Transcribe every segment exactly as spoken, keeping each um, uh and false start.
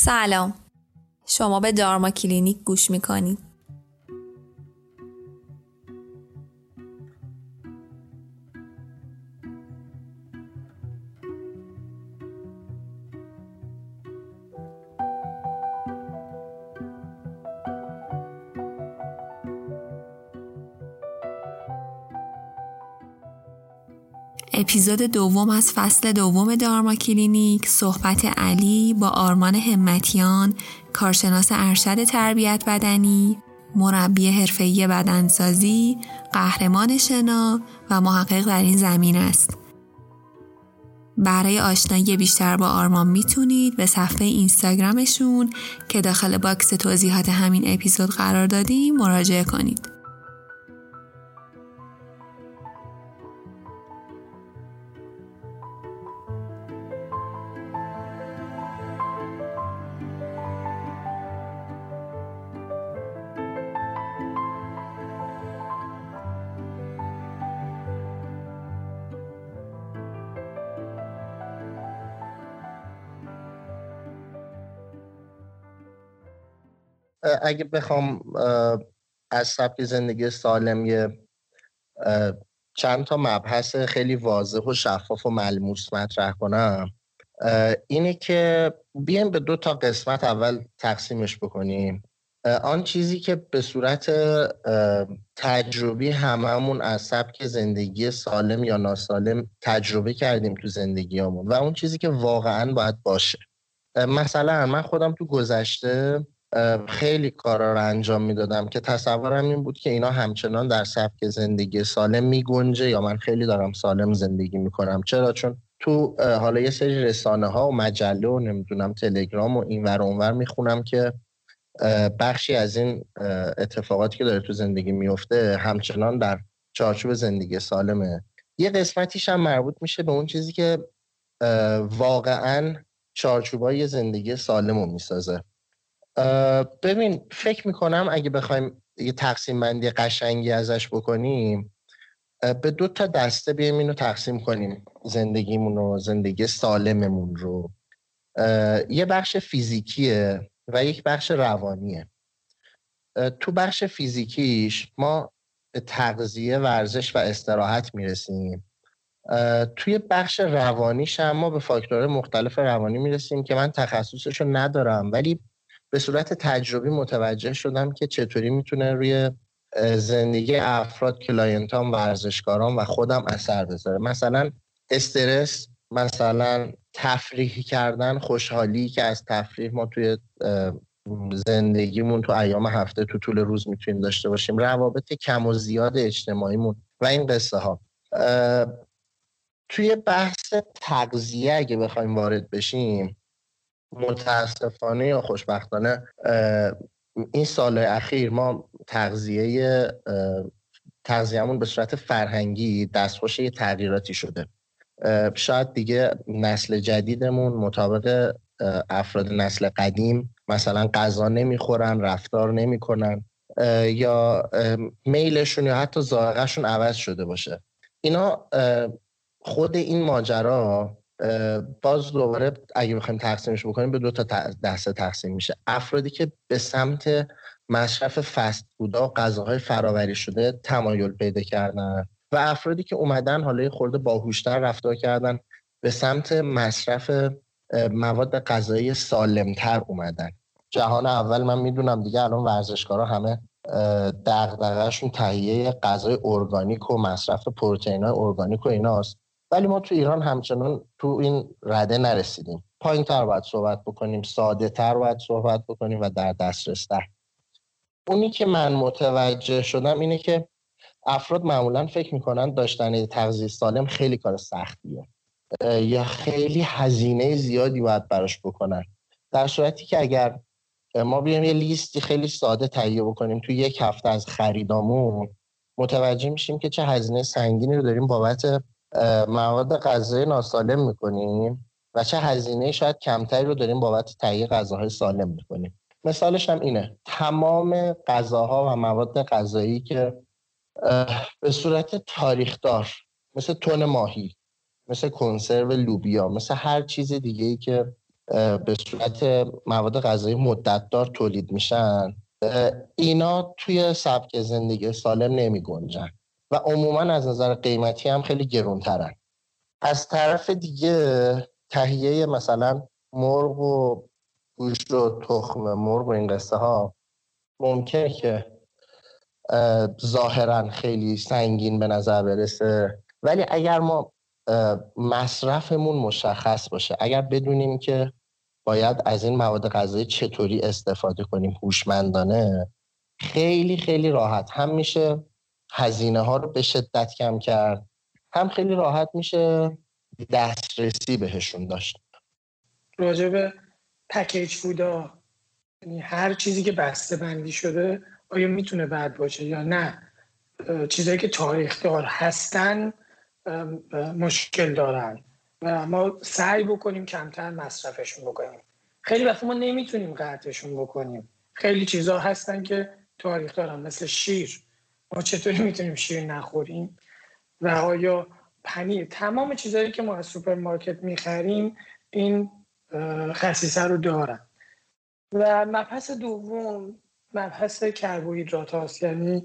سلام، شما به دارما کلینیک گوش میکنید. اپیزود دوم از فصل دوم دارما کلینیک، صحبت علی با آرمان همتیان، کارشناس ارشد تربیت بدنی، مربی حرفه‌ای بدنسازی، قهرمان شنا و محقق در این زمین است. برای آشنایی بیشتر با آرمان میتونید به صفحه اینستاگرامشون که داخل باکس توضیحات همین اپیزود قرار دادیم مراجعه کنید. اگه بخوام از سبک زندگی سالم یه چند تا مبحث خیلی واضح و شفاف و ملموس مطرح کنم، اینه که بیایم به دو تا قسمت اول تقسیمش بکنیم. آن چیزی که به صورت تجربی هممون از سبک زندگی سالم یا ناسالم تجربه کردیم تو زندگیامون و اون چیزی که واقعاً باید باشه. مثلا من خودم تو گذشته خیلی کارا رو انجام میدادم که تصورم این بود که اینا همچنان در سبک زندگی سالم میگنجه یا من خیلی دارم سالم زندگی میکنم. چرا؟ چون تو حالا یه سری رسانه ها و مجله و نمیدونم تلگرام و این ور اونور میخونم که بخشی از این اتفاقاتی که داره تو زندگی میفته همچنان در چارچوب زندگی سالمه. یه قسمتیش هم مربوط میشه به اون چیزی که واقعاً چارچوبای زندگی سالم رو میسازه. ببین، فکر میکنم اگه بخوایم یه تقسیم بندی قشنگی ازش بکنیم، به دو تا دسته بیایم اینو تقسیم کنیم، زندگیمون و زندگی سالممون رو. یه بخش فیزیکیه و یک بخش روانیه. تو بخش فیزیکیش ما به تغذیه، ورزش و استراحت میرسیم. توی بخش روانیش هم ما به فاکتورهای مختلف روانی میرسیم که من تخصصشو ندارم، ولی به صورت تجربی متوجه شدم که چطوری میتونه روی زندگی افراد، کلاینتام، ورزشکاران و خودم اثر بذاره. مثلا استرس، مثلا تفریح کردن، خوشحالی که از تفریح ما توی زندگیمون تو ایام هفته تو طول روز میتونیم داشته باشیم، روابط کم و زیاد اجتماعیمون و این قصه ها. توی بحث تغذیه اگه بخوایم وارد بشیم، متاسفانه یا خوشبختانه این سالهای اخیر ما تغذیه تغذیه‌مون به صورت فرهنگی دستخوش یه تغییراتی شده. شاید دیگه نسل جدیدمون مطابق افراد نسل قدیم مثلا غذا نمیخورن، رفتار نمیکنن یا میلشون یا حتی ذائقه‌شون عوض شده باشه. اینا خود این ماجرا باز دوباره اگه بخوایم تقسیمش بکنیم به دو تا دسته تقسیم میشه. افرادی که به سمت مصرف فست فودها و غذاهای فرآوری شده تمایل پیدا کردن و افرادی که اومدن حالا خورده باهوشتر رفتار کردن به سمت مصرف مواد غذایی سالمتر اومدن. جهان اول من میدونم دیگه الان ورزشکارا همه دغدغه‌شون تهیه غذای ارگانیک و مصرف پروتئین‌های ارگانیک و ایناست، ولی ما تو ایران همچنان تو این رده نرسیدیم. پایین تر باید صحبت بکنیم، ساده تر باید صحبت بکنیم و در دسترس تر. اونی که من متوجه شدم اینه که افراد معمولاً فکر میکنن داشتن تغذیه سالم خیلی کار سختیه یا خیلی هزینه زیادی باید براش بکنن، در صورتی که اگر ما بیایم یه لیستی خیلی ساده تهیه بکنیم تو یک هفته از خریدامون، متوجه میشیم که چه هزینه سنگینی رو داریم بابت مواد غذایی ناسالم میکنیم و چه هزینه شاید کمتری رو داریم بابت تهیه غذاهای سالم میکنیم. مثالش هم اینه، تمام غذاها و مواد غذایی که به صورت تاریخدار مثل تن ماهی، مثل کنسرو لوبیا، مثل هر چیز دیگه‌ای که به صورت مواد غذایی مدت‌دار تولید میشن، اینا توی سبک زندگی سالم نمی گنجن و عموما از نظر قیمتی هم خیلی گرونترن. از طرف دیگه تهیه مثلا مرغ و گوشت و تخم مرغ و این قصه ها ممکنه که ظاهرا خیلی سنگین به نظر برسه، ولی اگر ما مصرفمون مشخص باشه، اگر بدونیم که باید از این مواد غذایی چطوری استفاده کنیم هوشمندانه، خیلی خیلی راحت هم میشه هزینه ها رو به شدت کم کرد، هم خیلی راحت میشه دسترسی بهشون داشت. راجع به پکیج فودا، یعنی هر چیزی که بسته بندی شده آیا میتونه بد باشه یا نه؟ چیزایی که تاریخ دار هستن مشکل دارن و ما سعی بکنیم کمتر مصرفشون بکنیم. خیلی وقتا ما نمیتونیم قطعشون بکنیم. خیلی چیزا هستن که تاریخ دارن، مثل شیر. ما چطوری میتونیم شیر نخوریم؟ و آیا پنیر، تمام چیزایی که ما از سوپرمارکت میخریم این خصیصه رو دارن. و مبحث دوم مبحث کربوهیدرات هاست، یعنی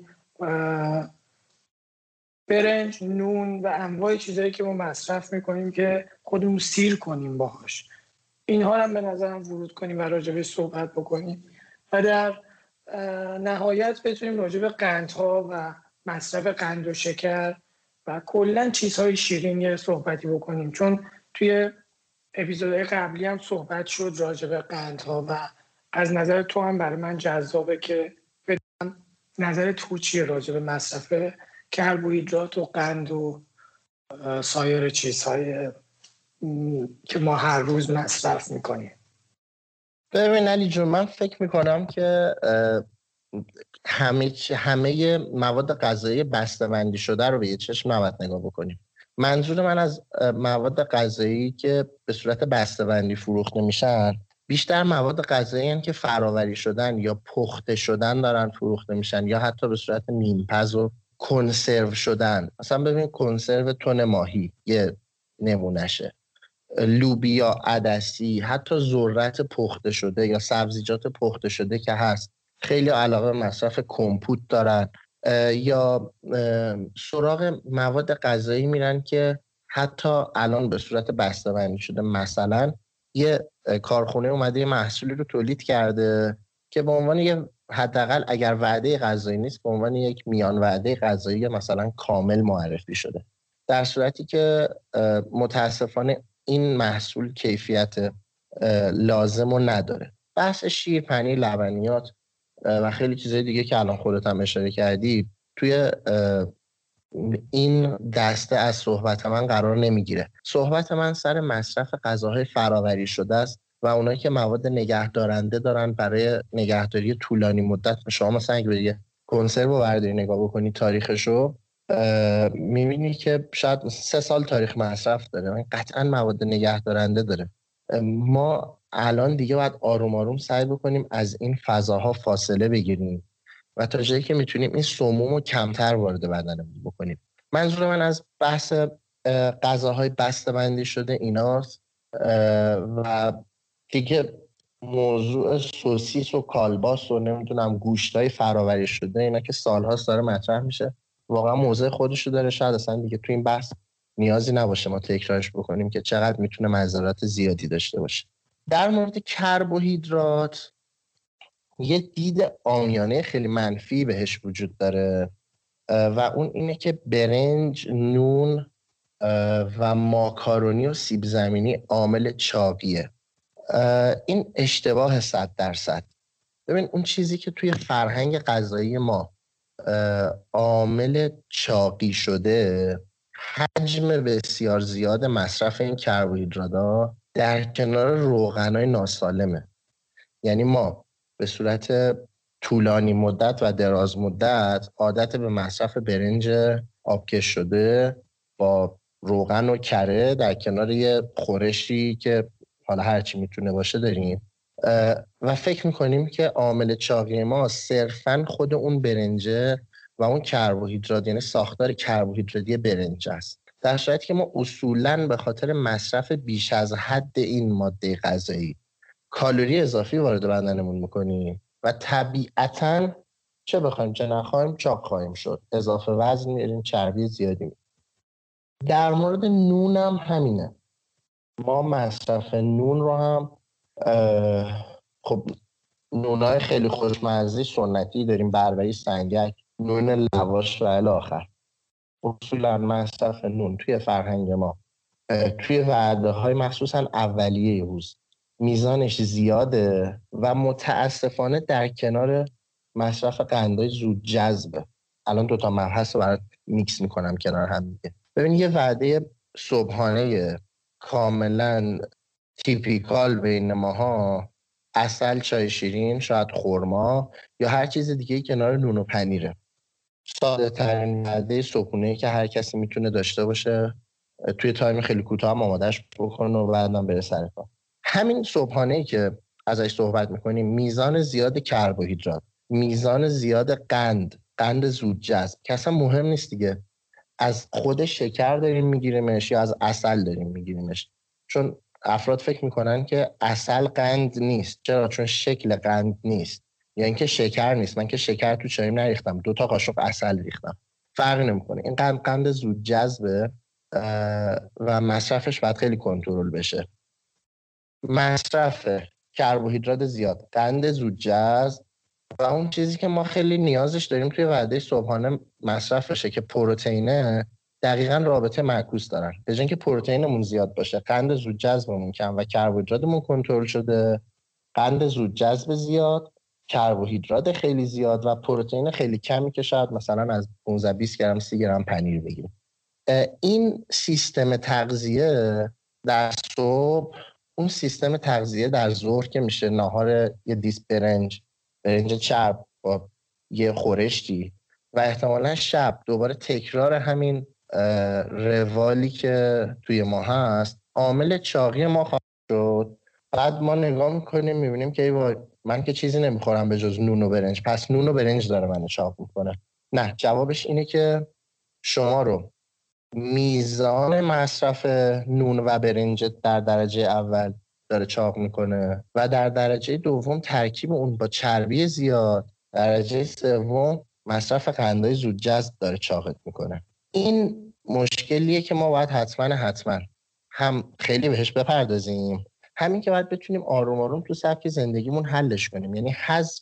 برنج، نون و انواع چیزایی که ما مصرف میکنیم که خودمون سیر کنیم باهاش، اینها هم به نظرم ورود کنیم و راجبه صحبت بکنیم و در نهایت بتونیم راجبه قندها و مصرف قند و شکر و کلا چیزهای شیرین یه صحبتی بکنیم، چون توی اپیزودهای قبلی هم صحبت شد راجبه قندها و از نظر تو هم برای من جذابه که بدونم نظر تو چیه راجبه مصرف کربوهیدرات و قند و سایر چیزهای که ما هر روز مصرف میکنیم. ببین علی جون، من فکر میکنم که همه همه مواد غذایی بسته‌بندی شده رو به یه چشم نباید نگاه بکنیم. منظور من از مواد غذایی که به صورت بسته‌بندی فروخته میشن بیشتر مواد غذایی هستند که فراوری شدن یا پخته شدن دارن فروخته میشن، یا حتی به صورت نیمپز و کنسرو شدن. مثلا ببین کنسرو تن ماهی یه نمونشه، لوبیا، عدسی، حتی ذرت پخته شده یا سبزیجات پخته شده که هست، خیلی علاقه مصرف کمپوت دارن یا سراغ مواد غذایی میرن که حتی الان به صورت بسته‌بندی شده. مثلا یه کارخونه اومده یه محصولی رو تولید کرده که به عنوان یه حداقل اگر وعده غذایی نیست به عنوان یک میان وعده غذایی مثلا کامل معرفی شده، در صورتی که متاسفانه این محصول کیفیت لازم رو نداره. بحث شیر، پنیر، لبنیات و خیلی چیزای دیگه که الان خودت هم اشاره کردی توی این دسته از صحبت من قرار نمیگیره. صحبت من سر مصرف غذاهای فراوری شده است و اونایی که مواد نگهدارنده دارن برای نگهداری طولانی مدت. شما مثلا اگه به کنسرو رو برداری نگاه بکنی تاریخشو، میبینی که شاید سه سال تاریخ مصرف داره، قطعا مواد نگهدارنده داره. ما الان دیگه باید آروم آروم سعی بکنیم از این فضاها فاصله بگیریم و تا جایی که میتونیم این سموم رو کمتر وارد بدنمون بکنیم. منظور من از بحث غذاهای بسته‌بندی شده ایناست و دیگه موضوع سوسیس و کالباس و نمیدونم گوشتای فراوری شده اینا که سالهاست داره مطرح میشه، واقعا موضوع خودشو داره. شاید اصلا دیگه تو این بحث نیازی نباشه ما تکرارش بکنیم که چقدر میتونه مضرات زیادی داشته باشه. در مورد کربوهیدرات یه دید عامیانه خیلی منفی بهش وجود داره و اون اینه که برنج، نون و ماکارونی و سیب زمینی عامل چاقیه. این اشتباه صد درصد. ببین اون چیزی که توی فرهنگ غذایی ما عامل چاقی شده حجم بسیار زیاد مصرف این کربوهیدرات‌ها در کنار روغنای ناسالمه. یعنی ما به صورت طولانی مدت و دراز مدت عادت به مصرف برنج آبکش شده با روغن و کره در کنار یه خورشی که حالا هرچی میتونه باشه داریم و فکر میکنیم که عامل چاقی ما صرفاً خود اون برنجه و اون کربوهیدرات، یعنی ساختار کربوهیدراتی برنج است. در صورتی که ما اصولاً به خاطر مصرف بیش از حد این ماده غذایی کالری اضافی وارد بدنمون میکنیم و طبیعتاً چه بخوایم چه نخوایم چاق خواهیم شد، اضافه وزن میاریم، چربی زیادی میاریم. در مورد نون هم همینه. ما مصرف نون رو هم خب نونای خیلی خوشمزه سنتی داریم، بربری، سنگک، نون لواش و الی آخر. اصولا مصرف نون توی فرهنگ ما توی وعده های مخصوصا اولیه روز میزانش زیاده و متاسفانه در کنار مصرف قندهای زود جذبه. الان دوتا مبحث رو برات میکس میکنم کنار هم دیگه. ببین یه وعده صبحانه کاملا تیپیکال بین ماها عسل، چای شیرین، شاید خرما یا هر چیز دیگه کنار نون و پنیره. ساده ترین وعده صبحونه‌ای که هر کسی میتونه داشته باشه، توی تایم خیلی کوتاه هم آمادهش بکنه و بعدم بره سر کار. همین صبحانه‌ای که ازش صحبت میکنیم میزان زیاد کربوهیدرات، میزان زیاد قند، قند زود جذب که اصلا مهم نیست دیگه، از خود شکر داریم میگیریمش یا از عسل داریم میگیریمش. چون افراد فکر میکنن که عسل قند نیست. چرا؟ چون شکل قند نیست یا اینکه شکر نیست. من که شکر تو چایم نریختم، دو تا قاشق عسل ریختم، فرقی نمیکنه. این قند قند زود جذبه و مصرفش باید خیلی کنترل بشه. مصرف کربوهیدرات زیاد، قند زود جذب و اون چیزی که ما خیلی نیازش داریم توی وعده صبحانه مصرفشه که پروتئینه، دقیقاً رابطه معکوس دارن. به جای اینکه پروتئینمون زیاد باشه، قند زود جذبمون کم و کربوهیدراتمون کنترل شده، قند زود جذب زیاد، کربوهیدرات خیلی زیاد و پروتئین خیلی کمی که شاید مثلا از پانزده بیست گرم سی گرم پنیر بگیریم. این سیستم تغذیه در صبح، اون سیستم تغذیه در ظهر که میشه ناهار یه دیس برنج، برنج چرب با یه خورشتی و احتمالا شب دوباره تکرار همین روالی که توی ما هست، عامل چاقی ما خواهد شد. بعد ما نگاه میکنیم میبینیم که ای وای من که چیزی نمیخورم به جز نون و برنج، پس نون و برنج داره منو چاق میکنه. نه، جوابش اینه که شما رو میزان مصرف نون و برنج در درجه اول داره چاق میکنه و در درجه دوم ترکیب اون با چربی زیاد، درجه سوم مصرف قندهای زود جذب داره چاقت میکنه. این مشکلیه که ما باید حتما حتما هم خیلی بهش بپردازیم، همین که باید بتونیم آروم آروم تو سبک زندگیمون حلش کنیم. یعنی حذف،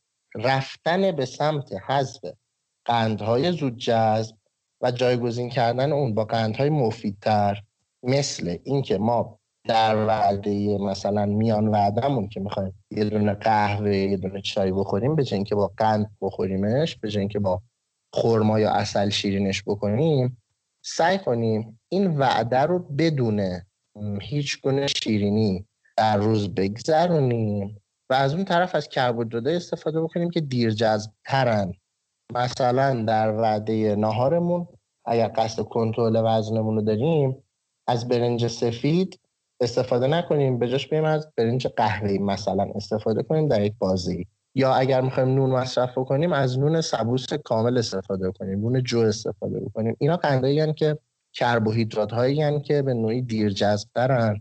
رفتن به سمت حذف قندهای زود جذب و جایگزین کردن اون با قندهای مفیدتر، مثل اینکه ما در وعده مثلا میان وعدهمون که میخوایم یه دونه قهوه یه دونه چای بخوریم، به جای اینکه با قند بخوریمش، به جای اینکه با خرما یا عسل شیرینش بکنیم، سعی کنیم این وعده رو بدون هیچ گونه شیرینی در روز بگذرونیم و از اون طرف از کربوهیدرات استفاده بکنیم که دیر جذب ترن. مثلا در وعده ناهارمون اگر قصد کنترل وزنمون رو داریم، از برنج سفید استفاده نکنیم، به جاش بریم از برنج قهوه‌ای مثلا استفاده کنیم در یک بازی. یا اگر میخوایم نون مصرف کنیم، از نون سبوس کامل استفاده کنیم، نون جو استفاده کنیم. اینا قندایی هستند که کربوهیدرات هایی هستند که به نوعی دیر جذب دارن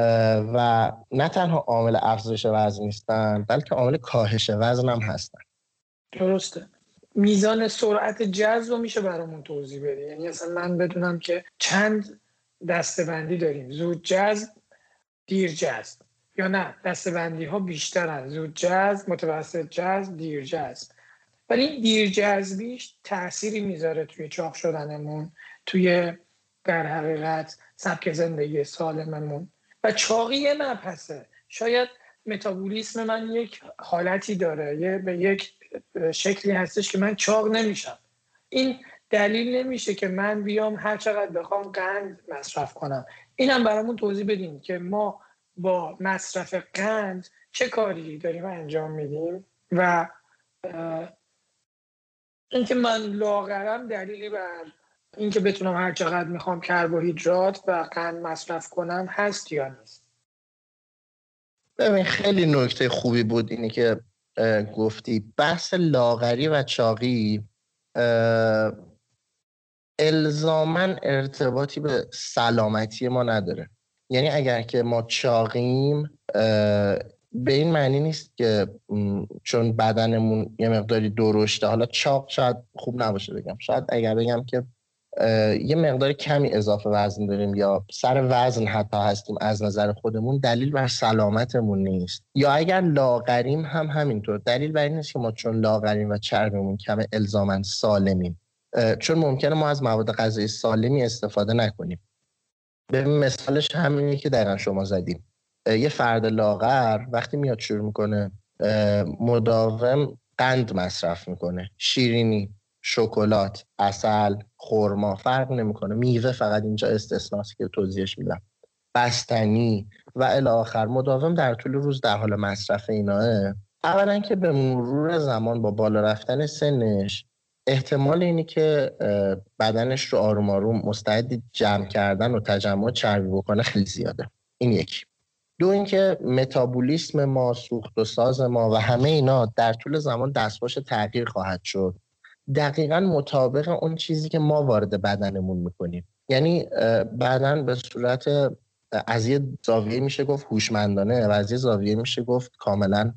و نه تنها عامل افزایش وزن نیستن، بلکه عامل کاهش وزن هم هستن. درسته. میزان سرعت جذب رو میشه برامون توضیح بدی؟ یعنی اصلا من بدونم که چند دسته‌بندی داریم، زود جذب، دیر جذب، یا نه دسته‌بندی ها بیشترن، زود جذب، متوسط جذب، دیر جذب. ولی این دیر جذبیش تأثیری میذاره توی چاق شدنمون، توی در حقیقت سبک زندگی سالممون. و چاقی یه مبحثه. شاید متابولیسم من یک حالتی داره، یه به یک شکلی هستش که من چاق نمیشم. این دلیل نمیشه که من بیام هر چقدر بخوام قند مصرف کنم. اینم برامون توضیح بدین که ما با مصرف قند چه کاری داریم انجام میدیم و اینکه من لاغرم دلیلی بر اینکه بتونم هر چقدر میخوام کربوهیدرات و قند مصرف کنم هست یا نیست. ببین خیلی نکته خوبی بود اینی که گفتی. بحث لاغری و چاقی الزاماً ارتباطی به سلامتی ما نداره. یعنی اگر که ما چاقیم به این معنی نیست که چون بدنمون یه مقداری درشته، حالا چاق شاید خوب نباشه بگم، شاید اگر بگم که یه مقدار کمی اضافه وزن داریم یا سر وزن حتی هستیم از نظر خودمون، دلیل بر سلامتمون نیست. یا اگر لاغریم هم همینطور، دلیل بر این نیست که ما چون لاغریم و چربمون کمه الزاماً سالمیم، چون ممکنه ما از مواد غذایی سالمی استفاده نکنیم. به مثالش همینی که دقیقا شما زدیم، یه فرد لاغر وقتی میاد شروع میکنه مداوم قند مصرف میکنه، شیرینی، شکلات، عسل، خرما، فرق نمیکنه، میوه فقط اینجا استثناست که توضیحش میدم، بستنی و الی آخر، مداوم در طول روز در حال مصرف ایناه. اولا که به مرور زمان با بالا رفتن سنش احتمال اینی که بدنش رو آروم آروم مستعد جمع کردن و تجمع چربی بکنه خیلی زیاده. این یکی. دو اینکه متابولیسم ما، سوخت و ساز ما و همه اینا در طول زمان دستخوش تغییر خواهد شد، دقیقاً مطابق اون چیزی که ما وارد بدنمون میکنیم. یعنی بدن به صورت از یه زاویه میشه گفت هوشمندانه و از یه زاویه میشه گفت کاملاً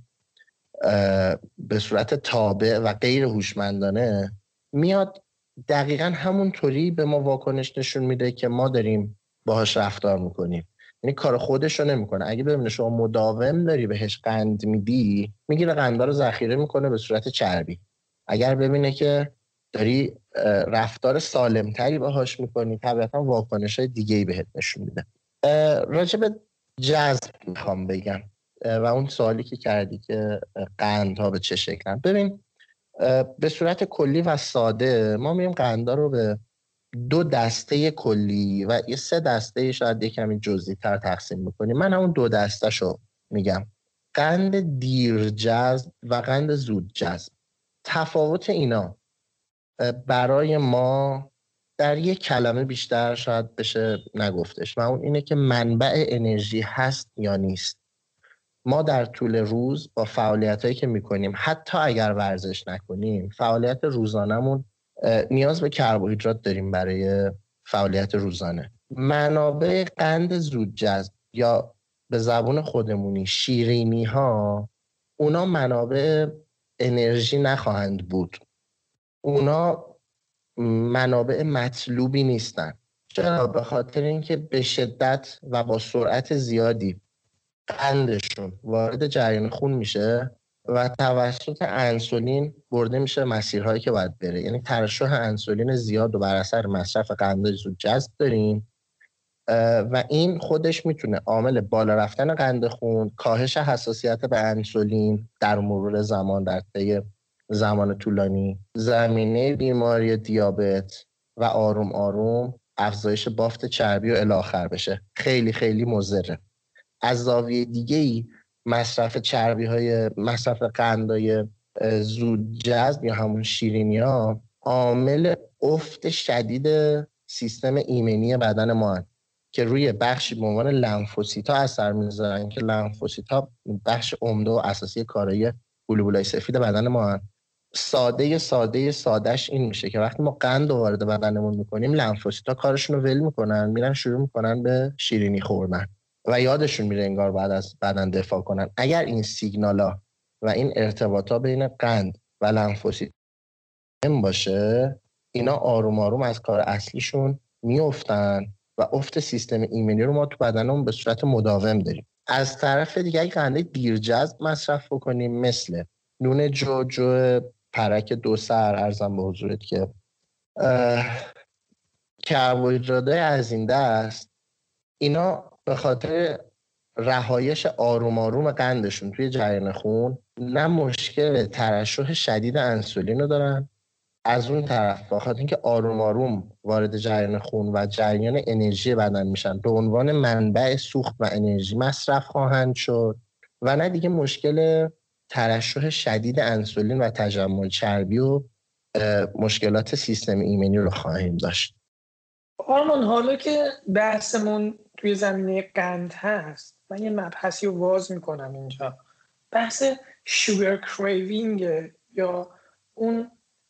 به صورت تابع و غیر هوشمندانه میاد دقیقاً همونطوری به ما واکنش نشون میده که ما داریم باهاش رفتار میکنیم. یعنی کار خودش رو نمیکنه. اگه ببینه شما مداوم داری بهش قند میدی، میگیره قندا رو ذخیره میکنه به صورت چربی. اگر ببینه که داری رفتار سالمتری باهاش میکنی، طبیعتا واکنش‌های دیگه‌ای بهت نشون میده. راجع به جذب میخوام بگم و اون سوالی که کردی که قندها به چه شکلن. ببین به صورت کلی و ساده ما میریم قندا رو به دو دسته کلی و یه سه دسته شاید یه کمی جزئی تر تقسیم میکنیم. من همون دو دسته شو میگم، قند دیر جذب و قند زود جذب. تفاوت اینا برای ما در یک کلمه بیشتر شاید بشه نگفتش و اون اینه که منبع انرژی هست یا نیست. ما در طول روز با فعالیتایی که میکنیم، حتی اگر ورزش نکنیم، فعالیت روزانمون نیاز به کربوهیدرات داریم برای فعالیت روزانه. منابع قند زود جذب یا به زبون خودمونی شیرینی ها، اونا منابع انرژی نخواهند بود. اونا منابع مطلوبی نیستن. چرا؟ به خاطر اینکه به شدت و با سرعت زیادی قندشون وارد جریان خون میشه و توسط انسولین برده میشه مسیرهایی که باید بره. یعنی ترشح انسولین زیاد و بر اثر مصرف قندهای زود جذب داریم و این خودش میتونه عامل بالا رفتن قند خون، کاهش حساسیت به انسولین در مرور زمان در طی زمان طولانی، زمینه بیماری دیابت و آروم آروم افزایش بافت چربی و الی آخر بشه. خیلی خیلی مضره. از زاویه دیگه‌ای مصرف چربی های مصرف قندهای زود جذب یا همون شیرینی ها عامل افت شدید سیستم ایمنی بدن ما هست که روی بخشی به عنوان لنفوسیت ها اثر میذارن که لنفوسیت ها بخش عمده و اساسی کارایی گلوبولای سفید بدن ما هست. ساده ساده سادهش این میشه که وقتی ما قند وارد بدنمون میکنیم، لنفوسیت ها کارشون رو ول میکنن، میرن شروع میکنن به شیرینی خوردن و یادشون میره انگار بعد از بدن دفاع کنن. اگر این سیگنالا و این ارتباطا بین قند و لنفوسیت باشه، اینا آروم آروم از کار اصلیشون میافتن و افت سیستم ایمنی رو ما تو بدنمون به صورت مداوم داریم. از طرف دیگه اگه قند دیرجذب مصرف بکنیم، مثل نون جو، جو پرک دو سر، عرضم به حضورت که کربوهیدرات‌های از این دست، اینا به خاطر رهایش آروم آروم قندشون توی جریان خون نه مشکل ترشح شدید انسولین رو دارن، از اون طرف به خاطر اینکه آروم آروم وارد جریان خون و جریان انرژی بدن میشن، به عنوان منبع سوخت و انرژی مصرف خواهند شد و نه دیگه مشکل ترشح شدید انسولین و تجمع چربی و مشکلات سیستم ایمنی رو خواهیم داشت. آرمان، حالا که بحثمون توی زمینه قند هست، من یه مبحثی رو واز میکنم اینجا. بحث شوگر کریوینگ یا اون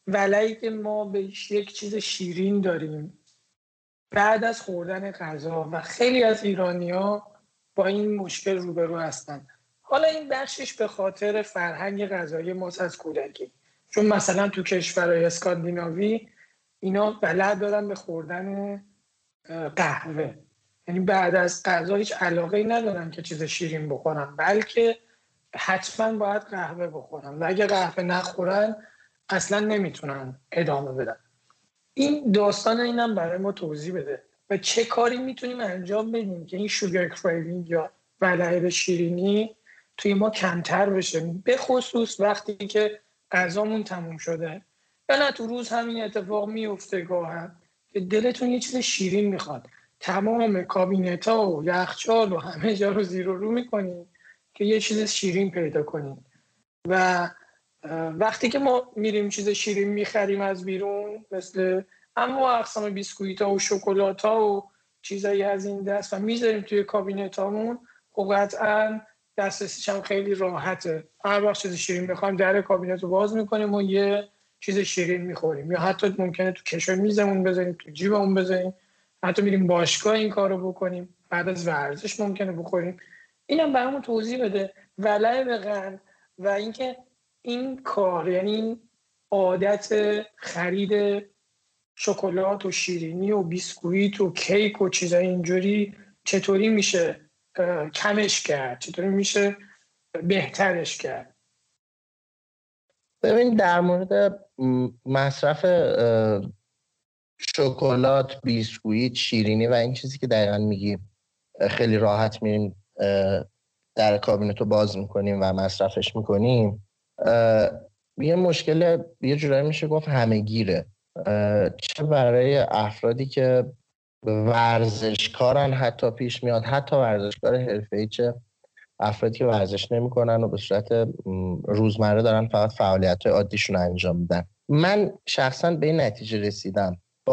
ولایی که ما به یک چیز شیرین داریم بعد از خوردن غذا و خیلی از ایرانی‌ها با این مشکل روبرو هستن. حالا این بخشش به خاطر فرهنگ غذایی ماست از کودکی، چون مثلا تو کشورهای اسکاندیناوی اینا بلد دارن به خوردن قهوه، یعنی بعد از غذا هیچ علاقه‌ای ندارن که چیز شیرین بخورن، بلکه حتما باید قهوه بخورن و اگه قهوه نخورن اصلا نمیتونن ادامه بدن. این داستان اینم برای ما توضیح بده و چه کاری میتونیم انجام بدیم که این شوگر کریوینگ یا ولع به شیرینی توی ما کمتر بشه، به خصوص وقتی که غذامون تموم شده یا نه تو روز همین اتفاق میفته گاهن که دلتون یه چیز شیرین میخواد، تمام کابینتا و یخچال و همه جا رو زیر و رو میکنیم که یه چیز شیرین پیدا کنیم. و وقتی که ما میریم چیز شیرین میخریم از بیرون، مثل اما اقسام بیسکویتا و شکلاتا و چیزایی از این دست و میذاریم توی کابینتامون، خب قطعا دسترسیش هم خیلی راحته. هر وقت چیز شیرین بخوایم در کابینت رو باز میکنیم و یه چیز شیرین میخوریم، یا حتی ممکنه تو کشو میزمون بذاریم، تو جیبمون بذاریم، حتی میریم باشگاه این کارو بکنیم، بعد از ورزش ممکنه بخوریم. اینم برامون توضیح بده ولع به قند و اینکه این کار، یعنی این عادت خرید شکلات و شیرینی و بیسکویت و کیک و چیزای اینجوری چطوری میشه کمش کرد، چطوری میشه بهترش کرد؟ ببین در مورد مصرف شکلات، بیسکویت، شیرینی و این چیزی که دقیقاً میگی، خیلی راحت میریم در کابینت رو باز میکنیم و مصرفش میکنیم، یه مشکل یه جورایی میشه گفت همه‌گیره، چه برای افرادی که ورزشکارن حتی پیش میاد، حتی ورزشکار حرفه‌ای، چه افرادی که ورزش نمی‌کنن و به صورت روزمره دارن فقط فعالیت‌های عادیشون انجام میدن. من شخصا به این نتیجه رسیدم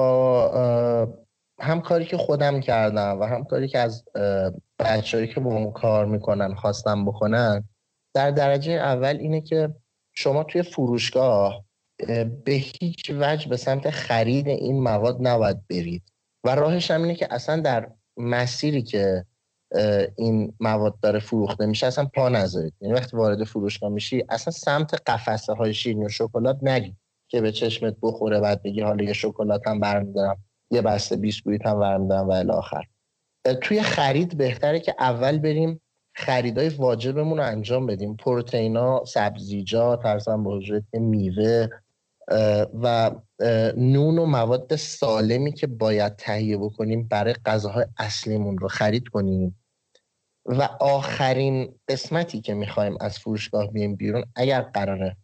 با هم کاری که خودم کردم و هم کاری که از بچه‌هایی که با اون کار میکنن خواستم بکنن، در درجه اول اینه که شما توی فروشگاه به هیچ وجه به سمت خرید این مواد نباید برید و راهش هم اینه که اصلا در مسیری که این مواد داره فروخته میشه اصلا پا نذارید. یعنی وقتی وارد فروشگاه میشی اصلا سمت قفسه های شیرینی و شکلات نری که به چشمت بخوره بعد بگی حالا یه شکلات هم برمیدارم، یه بسته بیسکویت هم برمیدارم و الی آخر. توی خرید بهتره که اول بریم خریدای واجبمون رو انجام بدیم، پروتئینا، سبزیجات، ارزم به حضورت میوه و نون و مواد سالمی که باید تهیه بکنیم برای غذاهای اصلیمون رو خرید کنیم و آخرین قسمتی که میخوایم از فروشگاه بیایم بیرون، اگر قراره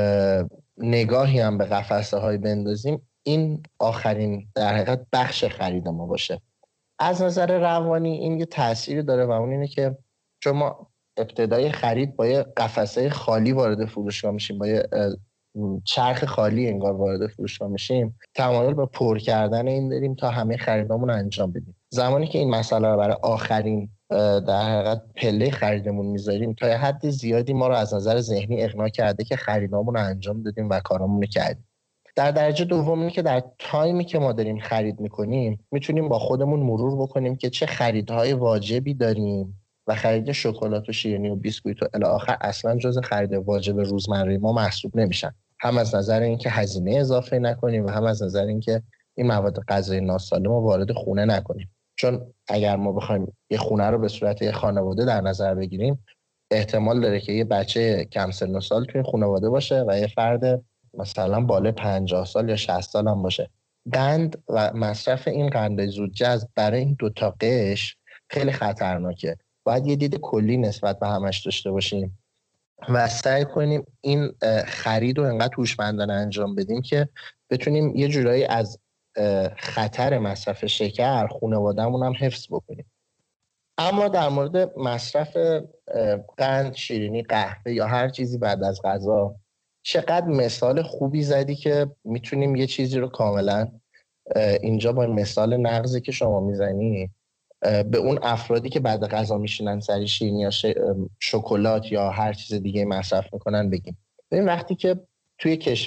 نگاهی هم به قفسه های بندازیم، این آخرین در حقیقت بخش خرید ما باشه. از نظر روانی این یه تأثیری داره و اون اینه که شما ابتدای خرید با یه قفسه خالی وارد فروشگاه میشیم، با یه چرخ خالی انگار وارد فروشگاه میشیم، تمایل به پر کردن این داریم تا همه خریدامون رو انجام بدیم. زمانی که این مسئله رو برای آخرین در حقیقت پله خریدمون میذاریم، تا یه حد زیادی ما رو از نظر ذهنی اقناع کرده که خریدامون رو انجام دادیم و کارامون رو کردیم. در درجه دوم اینه که در تایمی که ما داریم خرید میکنیم میتونیم با خودمون مرور بکنیم که چه خریدهای واجبی داریم و خرید شکلات و شیرینی و بیسکویت و الی آخر اصلا جز خرید واجب روزمره ما محسوب نمیشن، هم از نظر اینکه هزینه اضافه نکنیم و هم از نظر اینکه این مواد غذایی ناسالم رو وارد خونه نکنیم. چون اگر ما بخوایم یه خونه رو به صورت یه خانواده در نظر بگیریم، احتمال داره که یه بچه کم سن و سال توی خانواده باشه و یه فرد مثلا بالای پنجاه سال یا شصت سال هم باشه. قند و مصرف این قند زودجذب برای این دو تا قش خیلی خطرناکه. باید یه دید کلی نسبت به همش داشته باشیم و سعی کنیم این خرید رو انقدر هوشمندانه انجام بدیم که بتونیم یه جورایی از خطر مصرف شکر خانواده‌مون هم حفظ بکنیم. اما در مورد مصرف قند، شیرینی، قهوه یا هر چیزی بعد از غذا، چقدر مثال خوبی زدی که میتونیم یه چیزی رو کاملا اینجا با مثال نغزی که شما میزنی به اون افرادی که بعد غذا میشینن سر شیرینی یا شکلات یا هر چیز دیگه مصرف میکنن بگیم. ببین وقتی که توی کشوری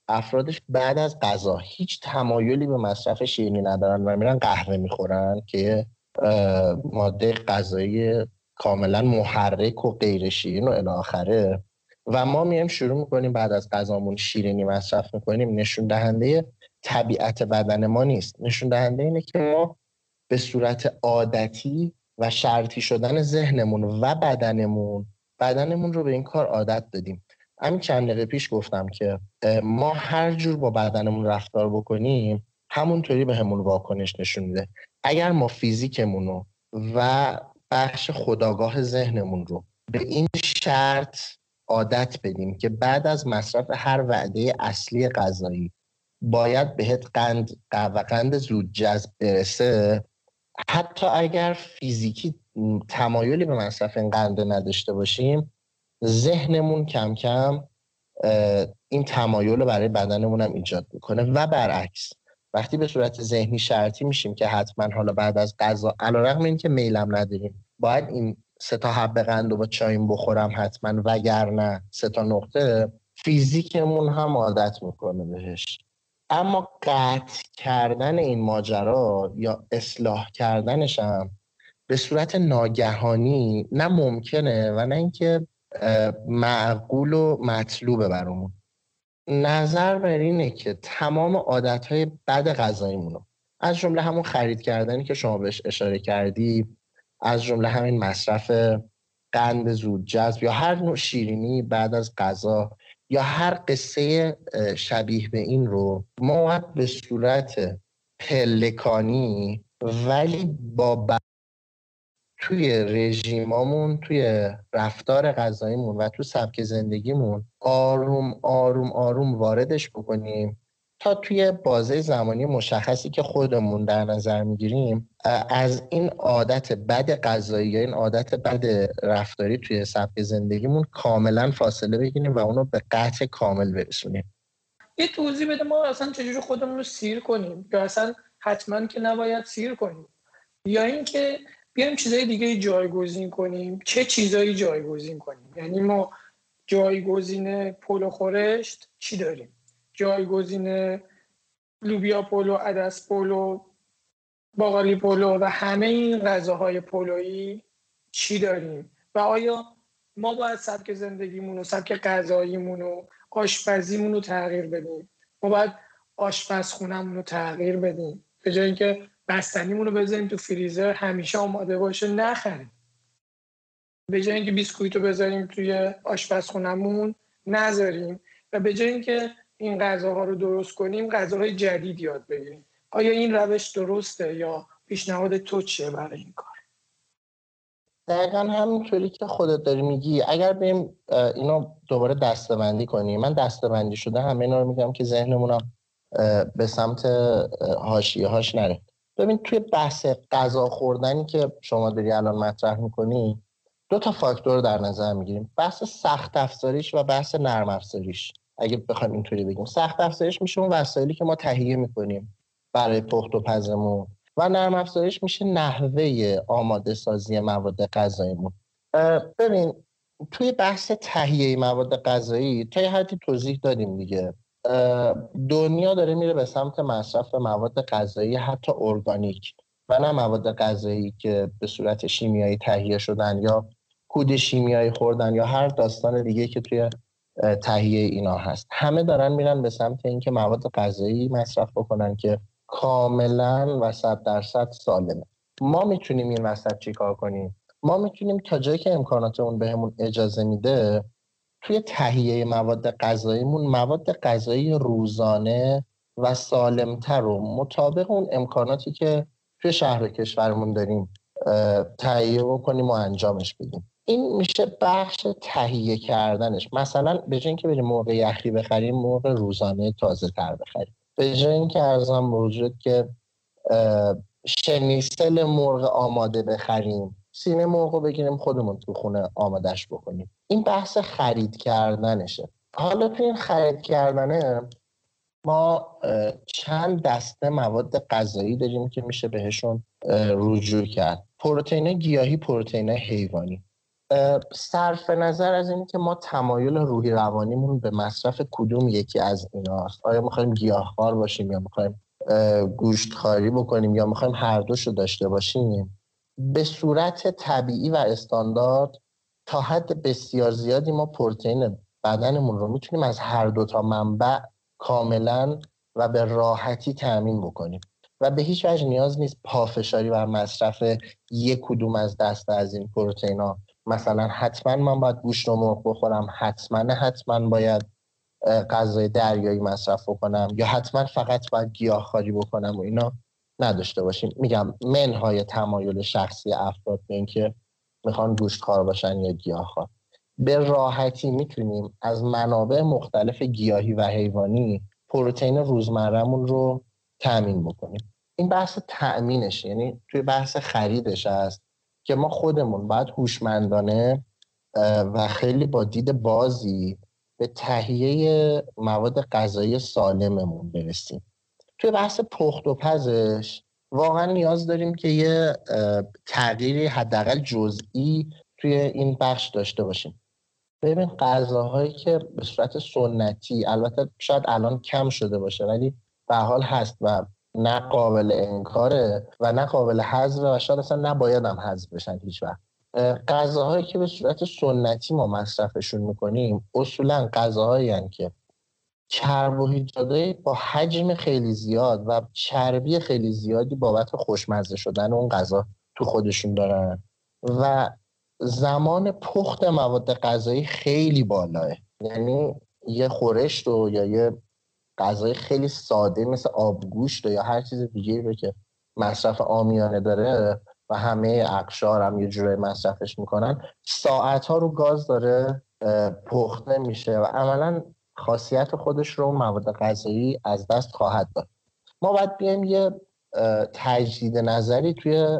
افرادش بعد از غذا هیچ تمایلی به مصرف شیرینی ندارن و میرن قهوه میخورن که ماده غذایی کاملا محرک و غیر شیرین و الی آخره، و ما میایم شروع میکنیم بعد از غذامون شیرینی مصرف میکنیم، نشون دهنده طبیعت بدن ما نیست. نشون دهنده اینه که ما به صورت عادتی و شرطی شدن ذهنمون و بدنمون بدنمون رو به این کار عادت دادیم. همین چند دقیقه پیش گفتم که ما هر جور با بدنمون رفتار بکنیم همونطوری به همون واکنش نشون میده. اگر ما فیزیکمون رو و بخش خودآگاه ذهنمون رو به این شرط عادت بدیم که بعد از مصرف هر وعده اصلی غذایی باید بهت قند و قند زود جذب برسه، حتی اگر فیزیکی تمایلی به مصرف این قند نداشته باشیم، ذهنمون کم کم این تمایل رو برای بدنمون هم ایجاد میکنه و برعکس. وقتی به صورت ذهنی شرطی میشیم که حتما حالا بعد از غذا، علیرغم این که میلم نداریم، باید این سه تا حبه قند رو با چایم بخورم حتما وگرنه سه تا نقطه، فیزیکمون هم عادت میکنه بهش. اما قطع کردن این ماجرا یا اصلاح کردنش هم به صورت ناگهانی نه ممکنه و نه اینکه معقول و مطلوبه برامون. نظر بر اینه که تمام عادتهای بد غذاییمونو، از جمله همون خرید کردنی که شما بهش اشاره کردی، از جمله همین مصرف قند زود جذب یا هر نوع شیرینی بعد از غذا یا هر قصه شبیه به این رو ما باید به صورت پلکانی ولی با ب... توی رژیمامون، توی رفتار غذاییمون و تو سبک زندگیمون آروم آروم آروم واردش بکنیم تا توی بازه زمانی مشخصی که خودمون در نظر میگیریم از این عادت بد غذایی یا این عادت بد رفتاری توی سبک زندگیمون کاملا فاصله بگیریم و اونو به قطع کامل برسونیم. یه توضیح بده ما اصلا چجوری خودمون رو سیر کنیم، یا اصلا حتما که نباید سیر کنیم، یا اینکه بیایم چیزای دیگه جایگزین کنیم. چه چیزایی جایگزین کنیم؟ یعنی ما جایگزین پلو خورشت چی داریم؟ جایگزین لوبیا پلو، عدس پلو، باقالی پلو و همه این غذاهای پلویی چی داریم؟ و آیا ما باید سبک زندگیمون و سبک غذاییمون و آشپزیمون رو تغییر بدیم؟ ما باید آشپزخونه‌مون رو تغییر بدیم، به جای اینکه بستنیمون رو بذاریم تو فریزر همیشه آماده باشه نخریم، به جای اینکه بیسکویت رو بذاریم توی آشپزخونه‌مون نذاریم، و به جای اینکه این غذاها رو درست کنیم غذاهای جدید یاد بگیریم. آیا این روش درسته یا پیشنهاد تو چیه برای این کار؟ دقیقا همینطوری که خودت داری میگی. اگر بریم اینو دوباره دسته‌بندی کنیم، من دسته‌بندی شده همه اینا رو میگم که ذهنمون به سمت حاشیه‌هاش نره. ببین توی بحث غذا خوردنی که شما داری الان مطرح میکنی دو تا فاکتور در نظر میگیریم، بحث سخت افزاریش و بحث نرم افزاریش. اگه بخوایم اینطوری بگیم، سخت افزاریش میشه اون وسایلی که ما تهیه میکنیم برای پخت و پزمون، و نرم افزاریش میشه نحوه آماده سازی مواد غذاییمون. ببین توی بحث تهیه مواد غذایی تا یه حدی توضیح دادیم دیگه. دنیا داره میره به سمت مصرف مواد غذایی حتی ارگانیک و نه مواد غذایی که به صورت شیمیایی تهیه شدن یا کود شیمیایی خوردن یا هر داستان دیگه که توی تهیه اینا هست. همه دارن میرن به سمت اینکه مواد غذایی مصرف بکنن که کاملا و صد درصد سالمه. ما میتونیم این وسط چی کار کنیم؟ ما میتونیم تا جایی که امکاناتمون بهمون اجازه میده توی تهیه مواد غذاییمون مواد غذایی روزانه و سالمتر رو مطابق اون امکاناتی که توی شهر و کشورمون داریم تهیه بکنیم و انجامش بدیم. این میشه بخش تهیه کردنش. مثلا به جای اینکه بریم مرغ یخی بخریم، مرغ روزانه تازه تر بخریم. به جای اینکه ارزم وجود که شنیسل مرغ آماده بخریم، سینه مرغ رو بگیریم خودمون تو خونه آمادش بکنیم. این بحث خرید کردنشه. حالا تو این خرید کردنه ما چند دسته مواد غذایی داریم که میشه بهشون رجوع کرد. پروتئین گیاهی، پروتئین حیوانی. صرف نظر از این که ما تمایل روحی روانیمون به مصرف کدوم یکی از ایناست، آیا میخوایم گیاهخوار باشیم یا میخوایم گوشتخواری بکنیم یا میخوایم هر دوشو داشته باشیم، به صورت طبیعی و استاندارد تا حد بسیار زیادی ما پروتئین بدنمون رو میتونیم از هر دو تا منبع کاملا و به راحتی تامین بکنیم و به هیچ وجه نیاز نیست پافشاری بر مصرف یک کدوم از دسته از این پروتئینا. مثلا حتما من باید گوشت و مرغ بخورم، حتما حتما باید غذای دریایی مصرف بکنم یا حتما فقط باید گیاهخواری بکنم و اینا نداشته باشیم. میگم منهای تمایل شخصی افراد به این که میخوان گوشتخوار باشن یا گیاهخوار. به راحتی میتونیم از منابع مختلف گیاهی و حیوانی پروتئین روزمره‌مون رو تأمین بکنیم. این بحث تأمینش، یعنی توی بحث خریدش هست که ما خودمون باید هوشمندانه و خیلی با دید بازی به تهیه مواد غذایی سالممون برسیم. توی بحث پخت و پزش واقعا نیاز داریم که یه تغییری حداقل جزئی توی این بخش داشته باشیم. ببین غذاهایی که به صورت سنتی، البته شاید الان کم شده باشه ولی به حال هست و نه قابل انکاره و نه قابل حذف و شاید اصلا نباید هم حذف بشن هیچ وقت. غذاهایی که به صورت سنتی ما مصرفشون میکنیم اصولا غذاهایی هستند که کربوهیدرات با حجم خیلی زیاد و چربی خیلی زیادی بابت خوشمزه شدن اون غذا تو خودشون دارن و زمان پخت مواد غذایی خیلی بالاه. یعنی یه خورشت و یا یه غذای خیلی ساده مثل آبگوشت یا هر چیز دیگه‌ای رو که مصرف عامیانه داره و همه اقشار هم یه جوری مصرفش میکنن، ساعت‌ها رو گاز داره پخته میشه و عملاً خاصیت خودش رو مواد غذایی از دست خواهد داد. ما باید بیایم یه تجدید نظری توی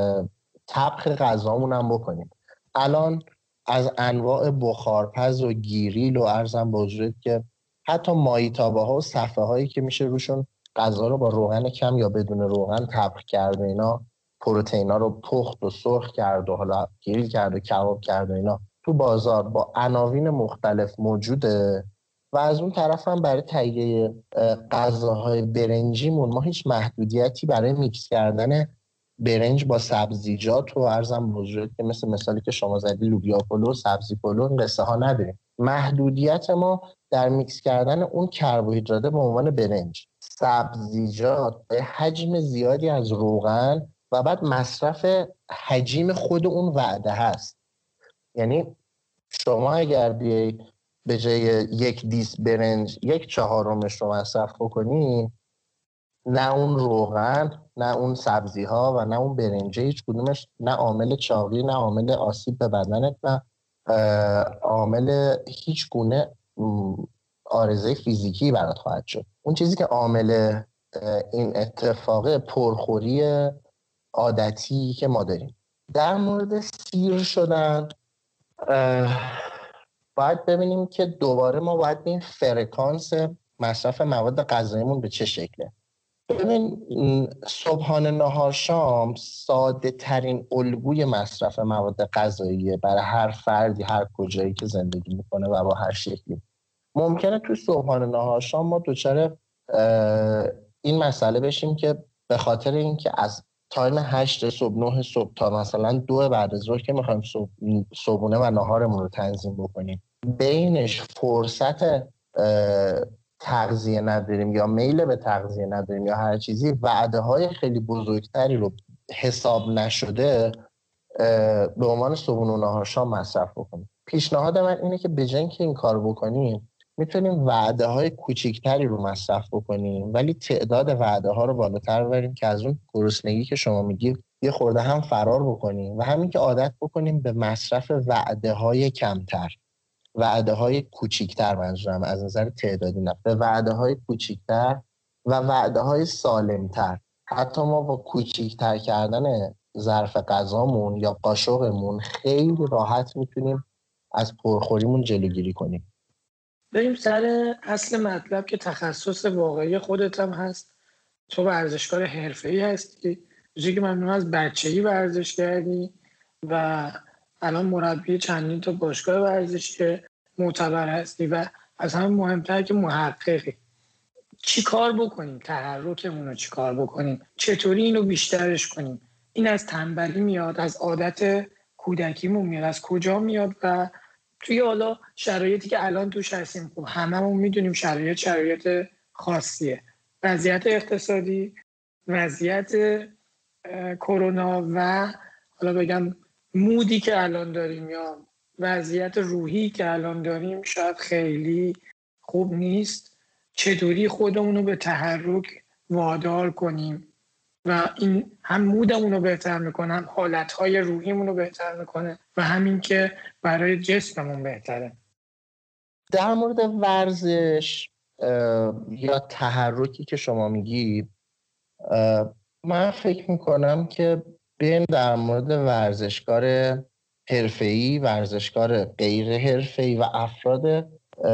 طبخ غذامون هم بکنیم. الان از انواع بخارپز و گیریل و عرضم به حضورت که حتی مایتابه ها و صفحه هایی که میشه روشون غذا رو با روغن کم یا بدون روغن طبخ کرد و اینا، پروتئینا رو پخت و سرخ کرد و حالا گریل کرد و کباب کرد و اینا تو بازار با عناوین مختلف موجوده. و از اون طرف هم برای تهیه غذاهای برنجیمون ما هیچ محدودیتی برای میکس کردن برنج با سبزیجات و عرضم بزرگ که مثل مثالی که شما زدی لوبیا پلو، سبزی پلو، این قصه ها نداریم. محدودیت ما در میکس کردن اون کربوهیدرات به عنوان برنج، سبزیجات به حجم زیادی از روغن و بعد مصرف حجم خود اون وعده هست. یعنی شما اگر بیای به جای یک دیس برنج یک چهارمش رو مصرف بکنی، نه اون روغن، نه اون سبزی ها و نه اون برنجه هیچ کدومش نه عامل چاقی، نه عامل آسیب به بدنت، نه عامل هیچ گونه عارضه فیزیکی برات خواهد شد. اون چیزی که عامل این اتفاق پرخوری عادتی که ما داریم. در مورد سیر شدن باید ببینیم که دوباره ما باید ببینیم فرکانس مصرف مواد غذاییمون به چه شکله. ببین صبحانه نهار شام ساده ترین الگوی مصرف مواد غذایی برای هر فردی هر کجایی که زندگی میکنه و با هر شکلی. ممکنه تو صبحانه نهار شام ما دوچاره این مسئله بشیم که به خاطر اینکه از تایم هشت صبح نه صبح تا مثلا دو بعد از ظهر که میخوایم صبح صبحونه و نهارمون رو تنظیم بکنیم بینش فرصت تغذیه نداریم یا میل به تغذیه نداریم یا هر چیزی، وعده های خیلی بزرگتری رو حساب نشده به عنوان صبحونه و نهار شام مصرف بکنیم. پیشنهاد من اینه که به جای اینکه این کار بکنیم میتونیم وعده های کوچیکتری رو مصرف بکنیم ولی تعداد وعده ها رو بالاتر ببریم که از اون گرسنگی که شما میگی یه خورده هم فرار بکنیم و همین که عادت بکنیم به مصرف وعده های کمتر، وعده های کوچیکتر، منظورم از نظر تعدادی نه، به وعده های کوچیکتر و وعده های سالمتر. حتی ما با کوچیکتر کردن ظرف غذامون یا قاشقمون خیلی راحت میتونیم از پرخوریمون جلوگیری کنیم. بریم سر اصل مطلب که تخصص واقعی خودت هم هست. تو ورزشکار حرفه‌ای هستی، چیزی که ممنون از بچگی ورزش کردی و الان مربی چندین تا باشگاه ورزشی معتبر هستی و از همه مهمتر که محققی. چی کار بکنیم؟ تحرکمون رو چی کار بکنیم؟ چطوری اینو بیشترش کنیم؟ این از تنبلی میاد، از عادت کودکیمون میاد، از کجا میاد؟ و توی حالا شرایطی که الان توش هستیم، خب هممون میدونیم شرایط شرایط خاصیه، وضعیت اقتصادی، وضعیت کرونا و حالا بگم مودی که الان داریم یا وضعیت روحی که الان داریم شاید خیلی خوب نیست. چطوری خودمون رو به تحرک وادار کنیم و این هم مودمون رو بهتر میکنه، هم حالتهای روحیمون رو بهتر میکنه و همین که برای جسممون بهتره. در مورد ورزش یا تحرکی که شما میگی، من فکر میکنم که بریم در مورد ورزشکار حرفه‌ای، ورزشکار غیر حرفه‌ای و افراد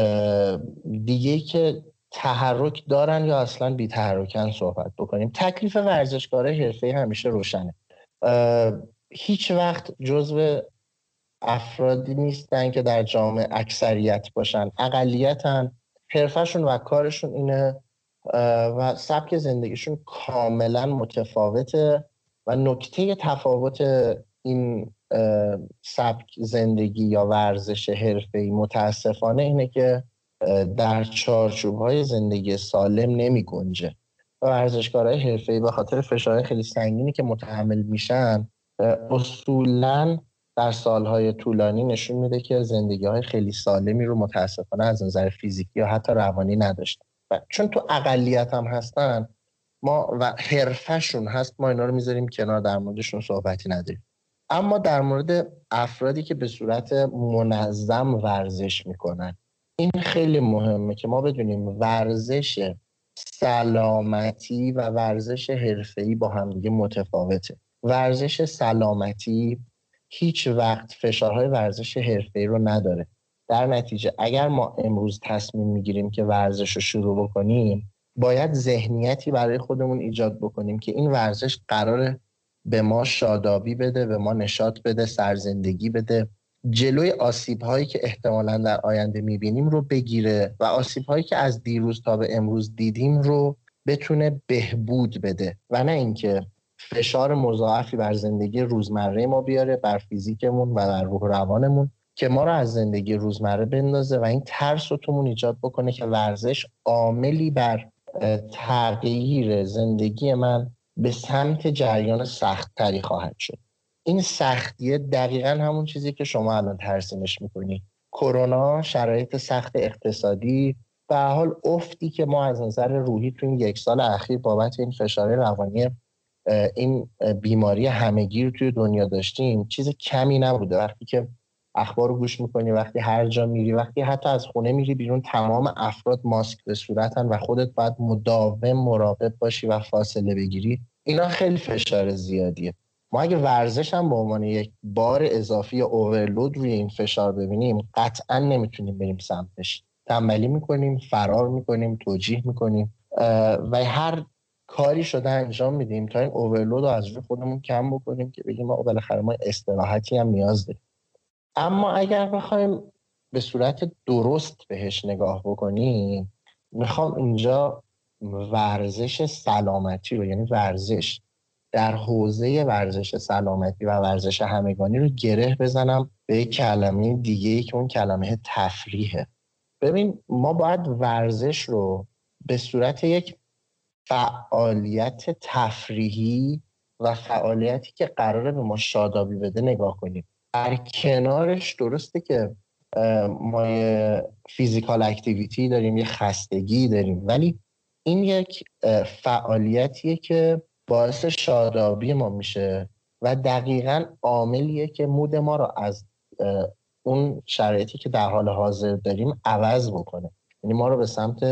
دیگه که تحرک دارن یا اصلا بی تحرکن صحبت بکنیم. تکلیف ورزشکار حرفه‌ای همیشه روشنه. هیچ وقت جزو افرادی نیستن که در جامعه اکثریت باشن، اقلیتن، حرفشون و کارشون اینه و سبک زندگیشون کاملا متفاوته و نکته تفاوت این سبک زندگی یا ورزش حرفه‌ای متاسفانه اینه که در چارچوب‌های زندگی سالم نمی گنجه. ورزشکارهای حرفه‌ای به خاطر فشارهای خیلی سنگینی که متحمل میشن اصولاً در سالهای طولانی نشون میده که زندگی‌های خیلی سالمی رو متاسفانه از نظر فیزیکی یا حتی روانی نداشتن. و چون تو اقلیت هم هستن ما و حرفشون هست، ما اینا رو میذاریم کنار، در موردشون صحبتی نداریم. اما در مورد افرادی که به صورت منظم ورزش میکنن، این خیلی مهمه که ما بدونیم ورزش سلامتی و ورزش حرفه‌ای با هم دیگه متفاوته. ورزش سلامتی هیچ وقت فشارهای ورزش حرفه‌ای رو نداره. در نتیجه اگر ما امروز تصمیم میگیریم که ورزش رو شروع بکنیم، باید ذهنیتی برای خودمون ایجاد بکنیم که این ورزش قراره به ما شادابی بده، به ما نشاط بده، سرزندگی بده، جلوی آسیب‌هایی که احتمالاً در آینده می‌بینیم رو بگیره و آسیب‌هایی که از دیروز تا به امروز دیدیم رو بتونه بهبود بده و نه اینکه فشار مضاعفی بر زندگی روزمره ما بیاره، بر فیزیکمون و بر روح روانمون، که ما رو از زندگی روزمره بندازه و این ترس رو تومون ایجاد بکنه که ورزش عاملی بر تغییر زندگی من به سمت جریان سخت‌تری خواهد شد. این سختیه دقیقاً همون چیزی که شما الان ترسیمش میکنی. کرونا، شرایط سخت اقتصادی، به حال افتی که ما از نظر روحی تو این یک سال اخیر بابت این فشار روانی این بیماری همه‌گیر توی دنیا داشتیم چیز کمی نبوده. وقتی که اخبار رو گوش میکنی، وقتی هر جا میری، وقتی حتی از خونه میری بیرون تمام افراد ماسک به صورتن و خودت باید مداوم مراقب باشی و فاصله بگیری، اینا خیلی فشار زیادیه. ما اگه ورزش هم به عنوان یک بار اضافی یا اوورلود روی این فشار ببینیم، قطعا نمیتونیم بریم سمتش. تنبلی میکنیم، فرار میکنیم، توجیه میکنیم و هر کاری شده انجام میدیم تا این اوورلود رو از روی خودمون کم بکنیم که بگیم ما بالاخره ما استراحتی هم نیاز داریم. اما اگر بخوایم به صورت درست بهش نگاه بکنیم، میخوام اینجا ورزش سلامتی رو، یعنی ورزش در حوزه ورزش سلامتی و ورزش همگانی رو گره بزنم به یک کلمه دیگه‌ای که اون کلمه تفریحه. ببین، ما باید ورزش رو به صورت یک فعالیت تفریحی و فعالیتی که قراره به ما شادابی بده نگاه کنیم. در کنارش درسته که ما یه فیزیکال اکتیویتی داریم، یه خستگی داریم، ولی این یک فعالیتیه که باعث شادابی ما میشه و دقیقاً عاملیه که مود ما رو از اون شرایطی که در حال حاضر داریم عوض بکنه. یعنی ما رو به سمت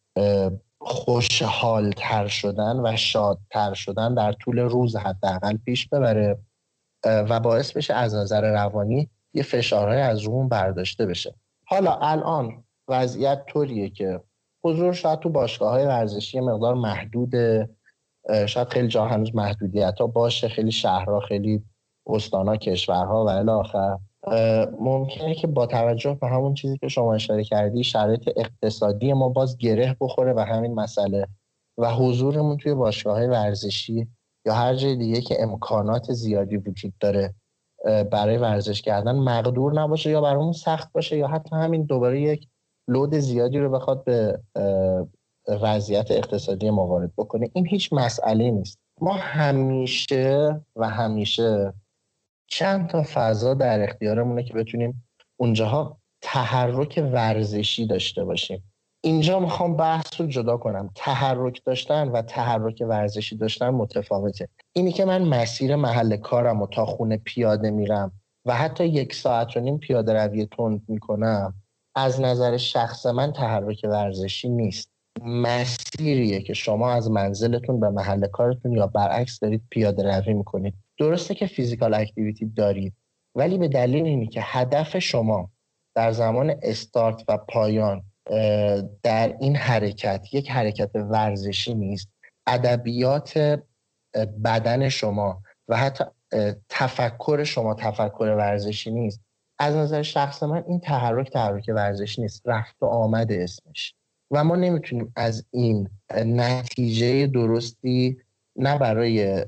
خوشحالتر شدن و شادتر شدن در طول روز حداقل پیش ببره و باعث بشه از نظر روانی یه فشارهای از رومون برداشته بشه. حالا الان وضعیت طوریه که حضور شاید تو باشگاه‌های ورزشی یه مقدار محدوده، شاید خیلی جا هنوز محدودیت‌ها باشه، خیلی شهرها، خیلی استان‌ها، کشورها و الی آخر، ممکنه که با توجه به همون چیزی که شما اشاره کردی شرایط اقتصادی ما باز گره بخوره و همین مسئله و حضورمون توی باشگاه‌های ورزشی یا هر جای دیگه که امکانات زیادی وجود داره برای ورزش کردن مقدور نباشه یا برامون سخت باشه یا حتی همین دوباره یک لود زیادی رو بخواد به وضعیت اقتصادی ما وارد بکنه. این هیچ مسئله نیست. ما همیشه و همیشه چند تا فضا در اختیارمونه که بتونیم اونجاها تحرک ورزشی داشته باشیم. اینجا میخوام بحث رو جدا کنم. تحرک داشتن و تحرک ورزشی داشتن متفاوته. اینی که من مسیر محل کارم و تا خونه پیاده میرم و حتی یک ساعت و نیم پیاده روی تند میکنم، از نظر شخص من تحرک ورزشی نیست. مسیریه که شما از منزلتون به محل کارتون یا برعکس دارید پیاده روی میکنید. درسته که فیزیکال اکتیویتی دارید، ولی به دلیل اینی که هدف شما در زمان استارت و پایان در این حرکت یک حرکت ورزشی نیست، ادبیات بدن شما و حتی تفکر شما تفکر ورزشی نیست، از نظر شخص من این تحرک تحرک ورزشی نیست، رفت و آمد اسمش. و ما نمیتونیم از این نتیجه درستی نه برای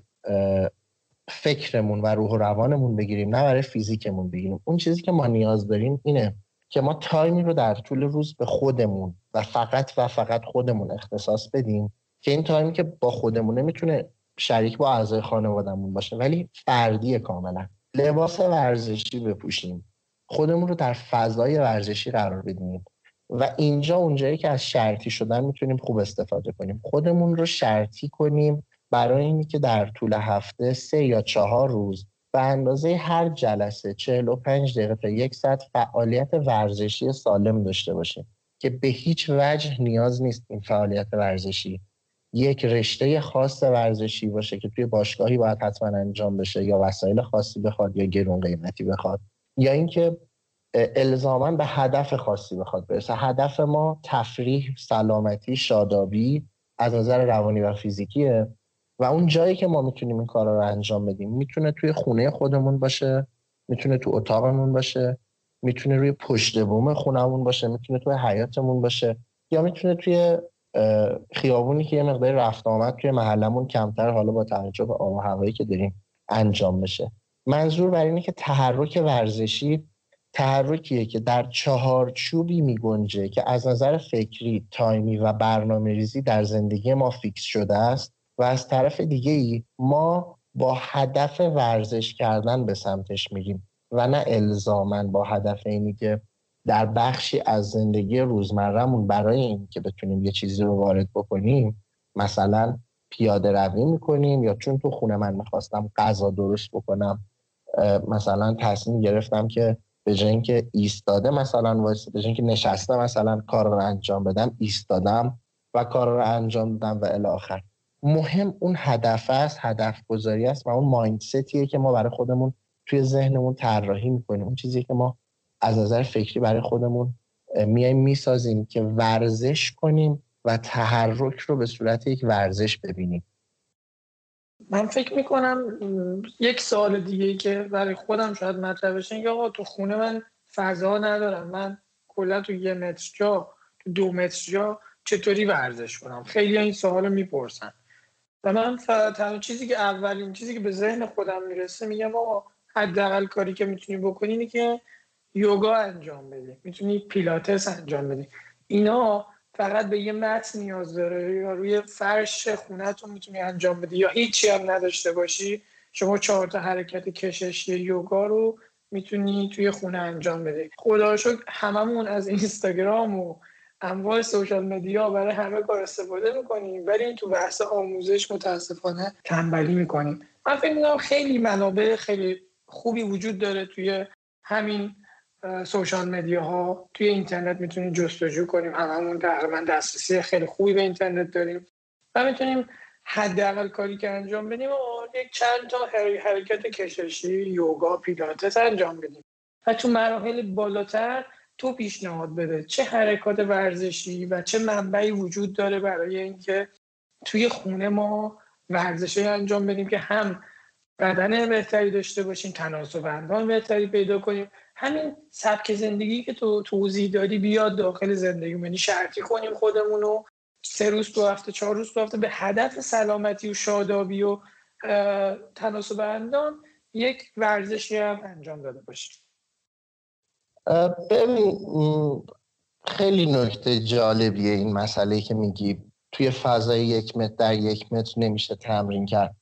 فکرمون و روح و روانمون بگیریم نه برای فیزیکمون بگیریم. اون چیزی که ما نیاز داریم اینه که ما تایمی رو در طول روز به خودمون و فقط و فقط خودمون اختصاص بدیم که این تایمی که با خودمونه میتونه شریک با اعضای خانوادهمون باشه ولی فردی کاملا. لباس ورزشی بپوشیم، خودمون رو در فضای ورزشی قرار بدیم و اینجا اونجایی که از شرطی شدن میتونیم خوب استفاده کنیم. خودمون رو شرطی کنیم برای اینی که در طول هفته سه یا چهار روز به اندازه هر جلسه چهل و پنج دقیقه تا یک ساعت فعالیت ورزشی سالم داشته باشیم که به هیچ وجه نیاز نیست این فعالیت ورزشی یک رشته خاص ورزشی باشه که توی باشگاهی باید حتما انجام بشه یا وسایل خاصی بخواد یا گرون قیمتی بخواد یا اینکه الزاماً به هدف خاصی بخواد برسه. هدف ما تفریح، سلامتی، شادابی از نظر روانی و فیزیکیه و اون جایی که ما میتونیم این کارا رو انجام بدیم میتونه توی خونه خودمون باشه، میتونه تو اتاقمون باشه، میتونه روی پشت بوم خونمون باشه، میتونه توی حیاطمون باشه یا میتونه توی خیابونی که یه مقدار رفت آمد توی محلمون کمتر حالا با توجه به آب و هوایی که داریم انجام بشه. منظور بر اینه که تحرک ورزشی تحرکیه که در چهارچوبی میگنجه که از نظر فکری، تایمی و برنامه‌ریزی در زندگی ما فیکس شده است و از طرف دیگه ای ما با هدف ورزش کردن به سمتش میریم و نه الزاماً با هدف اینی که در بخشی از زندگی روزمره‌مون برای این که بتونیم یه چیزی رو وارد بکنیم مثلا پیاده روی میکنیم یا چون تو خونه من میخواستم غذا درست بکنم مثلا تصمیم گرفتم که به جای اینکه ایستاده مثلا واسه به جای اینکه نشسته مثلا کار رو انجام بدم ایستادم و کار رو انجام دادم و الی آخر. مهم اون هدف است، هدف گذاری است و اون مایندستیه که ما برای خودمون توی ذهنمون طراحی میکنیم، اون چیزی که ما از نظر فکری برای خودمون میایم میسازیم که ورزش کنیم و تحرک رو به صورت یک ورزش ببینیم. من فکر میکنم یک سوال دیگه که برای خودم شاید مطرح بشه یا آقا تو خونه من فضا ندارم، من کلا تو یه متر جا تو دو متر جا چطوری ورزش کنم؟ خیلی این سوالو میپرسن و من تنها چیزی که اولین چیزی که به ذهن خودم میرسه میگم آقا حداقل کاری که میتونی بکنی اینه که یوگا انجام بدی، میتونی پیلاتس انجام بدی. اینا فقط به یه متن نیاز داره یا روی فرش خونه‌تون میتونی انجام بدی یا هیچی هم نداشته باشی شما چهار تا حرکت کششی یوگا رو میتونی توی خونه انجام بدی. خدا رو شکر هممون از اینستاگرام و انواع سوشال مدیا برای همه کار استفاده میکنیم ولی این تو بحث آموزش متاسفانه تنبلی میکنیم. من فکر میکنم خیلی منابع خیلی خوبی وجود داره توی همین سوشال مدیا ها، توی اینترنت میتونیم جستجو کنیم، هممون تقریبا دسترسی خیلی خوبی به اینترنت داریم و میتونیم حداقل کاری که انجام بدیم و یک چند تا حرکت کششی یوگا پیلاتس انجام بدیم و تو مراحل بالاتر تو پیشنهاد بده چه حرکات ورزشی و چه منبعی وجود داره برای اینکه توی خونه ما ورزشی انجام بدیم که هم بدن بهتری داشته باشیم، تناسب اندام بهتری پیدا کنیم. همین سبک زندگی که تو توضیح دادی بیاد داخل زندگی، یعنی شرطی کنیم خودمونو سه روز تو هفته، چهار روز تو هفته به هدف سلامتی و شادابی و تناسب اندام یک ورزشی هم انجام داده باشیم. ببین خیلی نکته جالبیه این مسئله که میگی توی فضای یک متر در یک متر نمیشه تمرین کرد.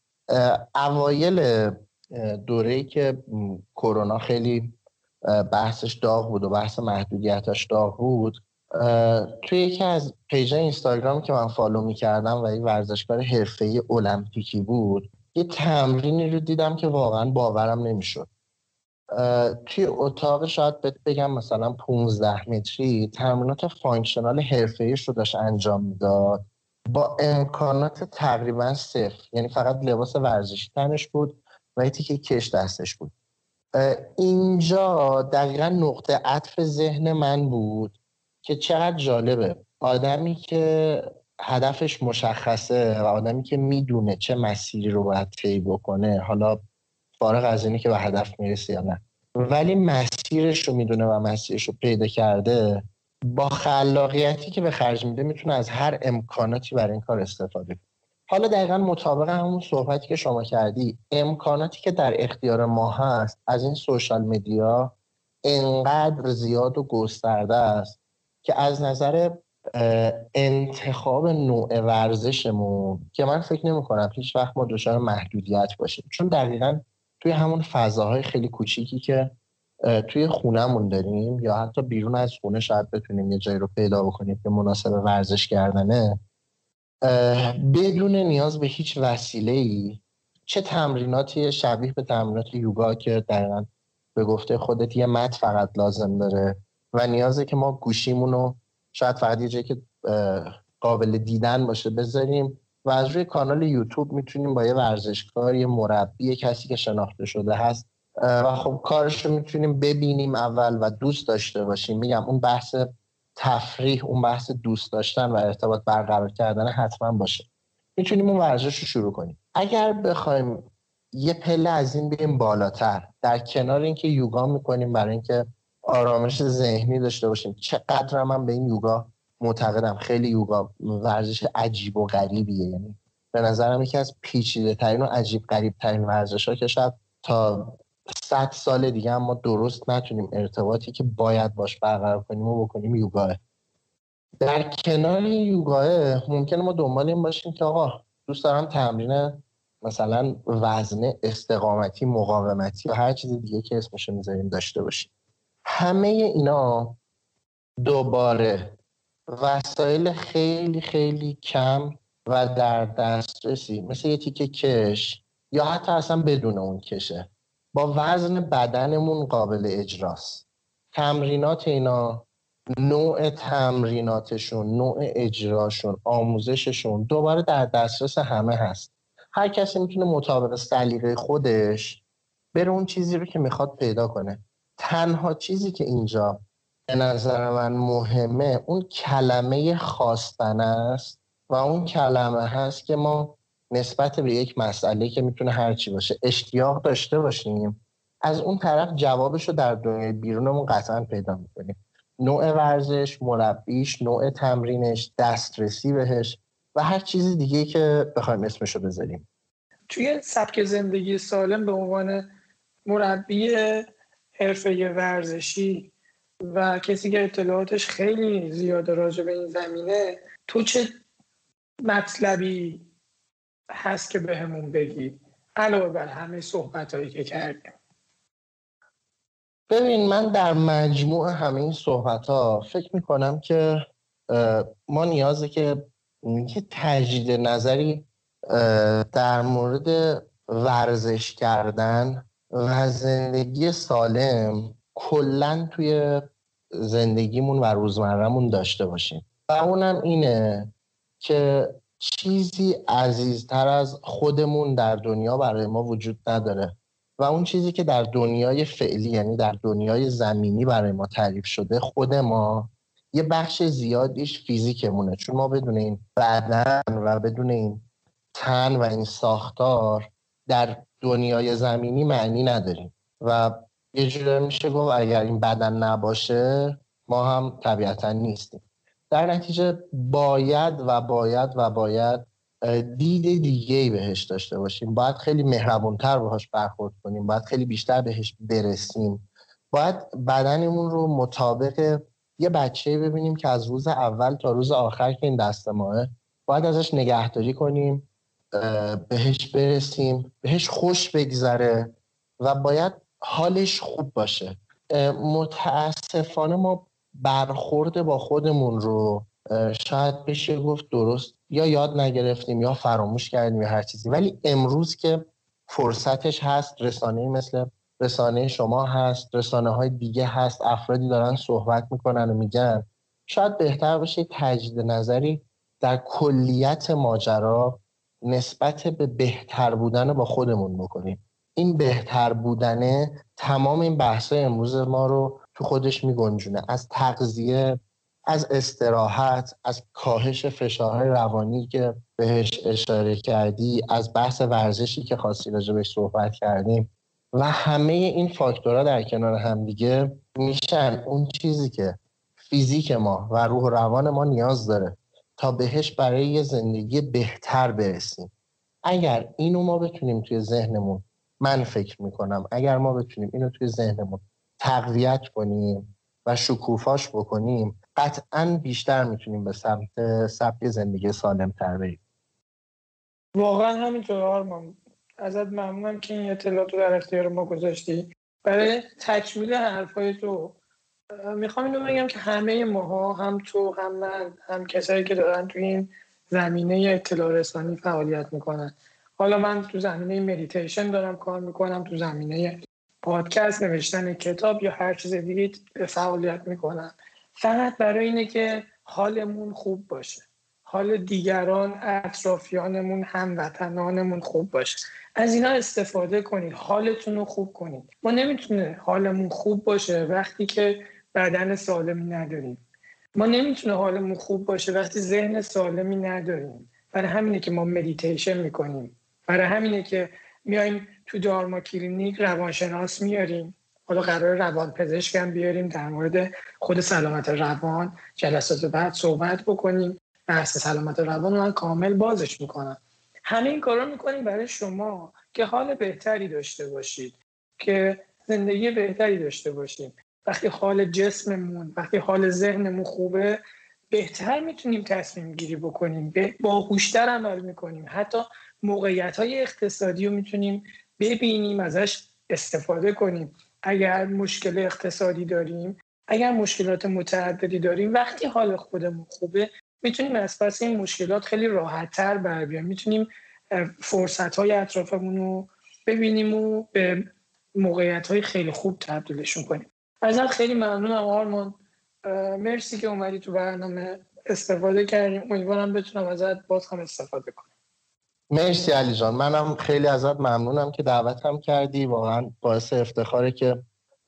اوایل دوره‌ای که کرونا خیلی بحثش داغ بود و بحث محدودیتش داغ بود، توی یکی از پیج اینستاگرام که من فالو میکردم و این ورزشکار حرفه‌ای المپیکی بود، یه تمرینی رو دیدم که واقعا باورم نمیشد. توی اتاق شاید بهت بگم مثلا پونزده متری تمرینات فانکشنال حرفه‌ایش رو داشت انجام میداد با امکانات تقریبا صفر، یعنی فقط لباس ورزشی تنش بود و یه تیکه کش دستش بود. اینجا دقیقا نقطه عطف ذهن من بود که چقدر جالبه آدمی که هدفش مشخصه و آدمی که میدونه چه مسیری رو باید طی بکنه، حالا فارغ از اینی که به هدف میرسه یا نه، ولی مسیرش رو میدونه و مسیرش رو پیدا کرده، با خلاقیتی که به خرج میده میتونه از هر امکاناتی برای این کار استفاده کنه. حالا دقیقاً مطابق همون صحبتی که شما کردی، امکاناتی که در اختیار ما هست از این سوشال مدیا انقدر زیاد و گسترده است که از نظر انتخاب نوع ورزشمون که من فکر نمی کنم هیچ وقت ما دچار محدودیت باشیم، چون دقیقاً توی همون فضاهای خیلی کوچیکی که توی خونه‌مون داریم یا حتی بیرون از خونه شاید بتونیم یه جایی رو پیدا بکنیم که مناسب ورزش کردنه، بدون نیاز به هیچ وسیله‌ای، چه تمریناتی شبیه به تمرینات یوگا که دقیقاً به گفته خودت یه مت فقط لازم داره و نیازه که ما گوشیمون رو شاید فقط یه جایی که قابل دیدن باشه بذاریم و از روی کانال یوتیوب میتونیم با یه ورزشکار، یه مربی، یه کسی که شناخته شده هست و خب کارش رو میتونیم ببینیم اول و دوست داشته باشیم. میگم اون بحث تفریح، اون بحث دوست داشتن و ارتباط برقرار کردن حتما باشه. میتونیم اون ورزش رو شروع کنیم. اگر بخوایم یه پله از این بریم بالاتر، در کنار اینکه یوگا میکنیم برای اینکه آرامش ذهنی داشته باشیم، چقدر من به این یوگا معتقدم، خیلی یوگا ورزش عجیب و غریبیه، یعنی به نظرم یکی از پیچیده ترین و عجیب غریب ترین ورزش ها که شاید تا صد سال دیگه هم ما درست نتونیم ارتباطی که باید باش برقرار کنیم و بکنیم یوگاه. در کنار یوگاه ممکنه ما دنبال این باشیم که آقا دوست دارم تمرین مثلا وزنه، استقامتی، مقاومتی و هر چیز دیگه که اسمشو میذاریم داشته باشیم. همه اینا دوباره وسایل خیلی خیلی کم و در دسترسی، مثل یه تیکه کش یا حتی اصلا بدون اون کشه، با وزن بدنمون قابل اجراست. تمرینات اینا، نوع تمریناتشون، نوع اجراشون، آموزششون دوباره در دسترس همه هست. هر کسی میتونه مطابق سلیقه خودش بره اون چیزی رو که میخواد پیدا کنه. تنها چیزی که اینجا به نظر من مهمه اون کلمه خواستن است و اون کلمه هست که ما نسبت به یک مسئله که میتونه هر چی باشه اشتیاق داشته باشیم، از اون طرف جوابش رو در دنیای بیرونمون قطعا پیدا میکنیم. نوع ورزش، مربیش، نوع تمرینش، دسترسی بهش و هر چیزی دیگه که بخوایم اسمشو بذاریم. توی سبک زندگی سالم به عنوان مربی حرفه‌ای ورزشی و کسی که اطلاعاتش خیلی زیاده راجع به این زمینه، تو چه مطلبی هست که بهمون بگی علاوه بر همه صحبتایی که کردیم؟ ببین، من در مجموع همه این صحبت‌ها فکر می‌کنم که ما نیازه که یه تجدید نظری در مورد ورزش کردن و زندگی سالم کلاً توی زندگیمون و روزمره‌مون داشته باشیم و اونم اینه که چیزی عزیزتر از خودمون در دنیا برای ما وجود نداره و اون چیزی که در دنیای فعلی، یعنی در دنیای زمینی برای ما تعریف شده، خود ما یه بخش زیادیش فیزیکمونه، چون ما بدون این بدن و بدون این تن و این ساختار در دنیای زمینی معنی نداریم و یه جوری میشه گفت اگر این بدن نباشه ما هم طبیعتا نیستیم. در نتیجه باید و باید و باید دید دیگه‌ای بهش داشته باشیم، باید خیلی مهربونتر باهاش برخورد کنیم، باید خیلی بیشتر بهش برسیم، باید بدنمون رو مطابق یه بچه‌ای ببینیم که از روز اول تا روز آخر که این دست ماه باید ازش نگهداری کنیم، بهش برسیم، بهش خوش بگذره و باید حالش خوب باشه. متاسفانه ما برخورد با خودمون رو شاید بشه گفت درست یا یاد نگرفتیم یا فراموش کردیم یا هر چیزی، ولی امروز که فرصتش هست، رسانه‌ای مثل رسانه شما هست، رسانه های دیگه هست، افرادی دارن صحبت میکنن و میگن، شاید بهتر باشه تجدید نظری در کلیت ماجرا نسبت به بهتر بودن با خودمون بکنیم. این بهتر بودنه تمام این بحث‌های امروز ما رو تو خودش میگنجونه، از تغذیه، از استراحت، از کاهش فشارهای روانی که بهش اشاره کردی، از بحث ورزشی که خاصی راجع بهش صحبت کردیم و همه این فاکتورها در کنار هم دیگه میشن اون چیزی که فیزیک ما و روح و روان ما نیاز داره تا بهش برای یه زندگی بهتر برسیم. اگر اینو ما بتونیم توی ذهنمون، من فکر میکنم اگر ما بتونیم اینو توی ذهنمون تقویت کنیم و شکوفاش بکنیم، قطعاً بیشتر میتونیم به سمت سبک زندگی سالم تر بریم. واقعا همینطور آرمان، ازت ممنونم که این اطلاعات رو در اختیار ما گذاشتی. برای تکمیل حرفای تو میخوام اینو بگم که همه ماها، هم تو هم من هم کسایی که دارن توی این زمینه اطلاع رسانی فعالیت میکنن، حالا من تو زمینه مدیتیشن دارم کار میکنم، تو زمینه پادکست، نوشتن کتاب یا هر چیز دیگه فعالیت میکنم، فقط برای اینه که حالمون خوب باشه، حال دیگران، اطرافیانمون، هموطنانمون خوب باشه. از اینا استفاده کنید، حالتون رو خوب کنید. ما نمیتونه حالمون خوب باشه وقتی که بدن سالمی نداریم. ما نمیتونه حالمون خوب باشه وقتی ذهن سالمی نداریم. برای همینه که ما مدیتیشن میکنیم. برای همینه که میایم تو دارما کلینیک روانشناس میاریم. حالا قرار روان پزشک هم بیاریم در مورد خود سلامت روان جلسات بعد صحبت بکنیم. بحث سلامت روان رو من کامل بازش میکنم. همه این کارا میکنیم برای شما که حال بهتری داشته باشید، که زندگی بهتری داشته باشید. وقتی حال جسممون، وقتی حال ذهنمون خوبه، بهتر میتونیم تصمیم گیری بکنیم، باهوشتر عمل میکنیم، حتی موقعیت‌های اقتصادی رو میتونیم ببینیم، ازش استفاده کنیم. اگر مشکل اقتصادی داریم، اگر مشکلات متعددی داریم، وقتی حال خودمون خوبه میتونیم از پس این مشکلات خیلی راحت‌تر بر بیایم، میتونیم فرصت‌های اطرافمون رو ببینیم و به موقعیت‌های خیلی خوب تبدیلشون کنیم. ازت خیلی ممنونم آرمان، مرسی که اومدی تو برنامه، استفاده کردیم. امیدوارم بتونم ازت باز هم استفاده کنم. مرسی علی جان، منم خیلی ازت ممنونم که دعوتم کردی. واقعا باعث افتخاره که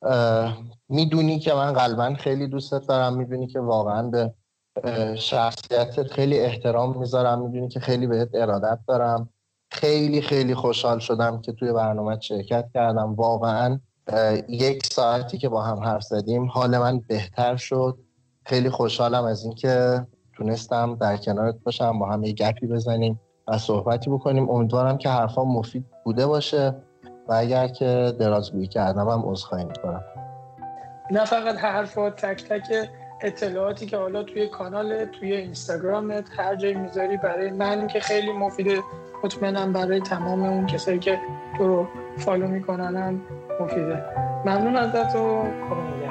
میدونی که من قلباً خیلی دوستت دارم، میدونی که واقعا به شخصیتت خیلی احترام میذارم، میدونی که خیلی بهت ارادت دارم. خیلی خیلی خوشحال شدم که توی برنامه شرکت کردم. واقعا یک ساعتی که با هم حرف زدیم حال من بهتر شد. خیلی خوشحالم از اینکه تونستم در کنارت باشم، با هم یه گپی بزنیم و صحبتی بکنیم. امیدوارم که حرفام مفید بوده باشه و اگر که درازگویی کردم هم عذرخواهی میکنم. نه فقط حرفات، تک تک اطلاعاتی که حالا توی کانال، توی اینستاگرامت هر جایی میذاری برای من که خیلی مفیده، مطمئنم برای تمام اون کسایی که تو رو فالو میکنن هم مفیده. ممنون ازت و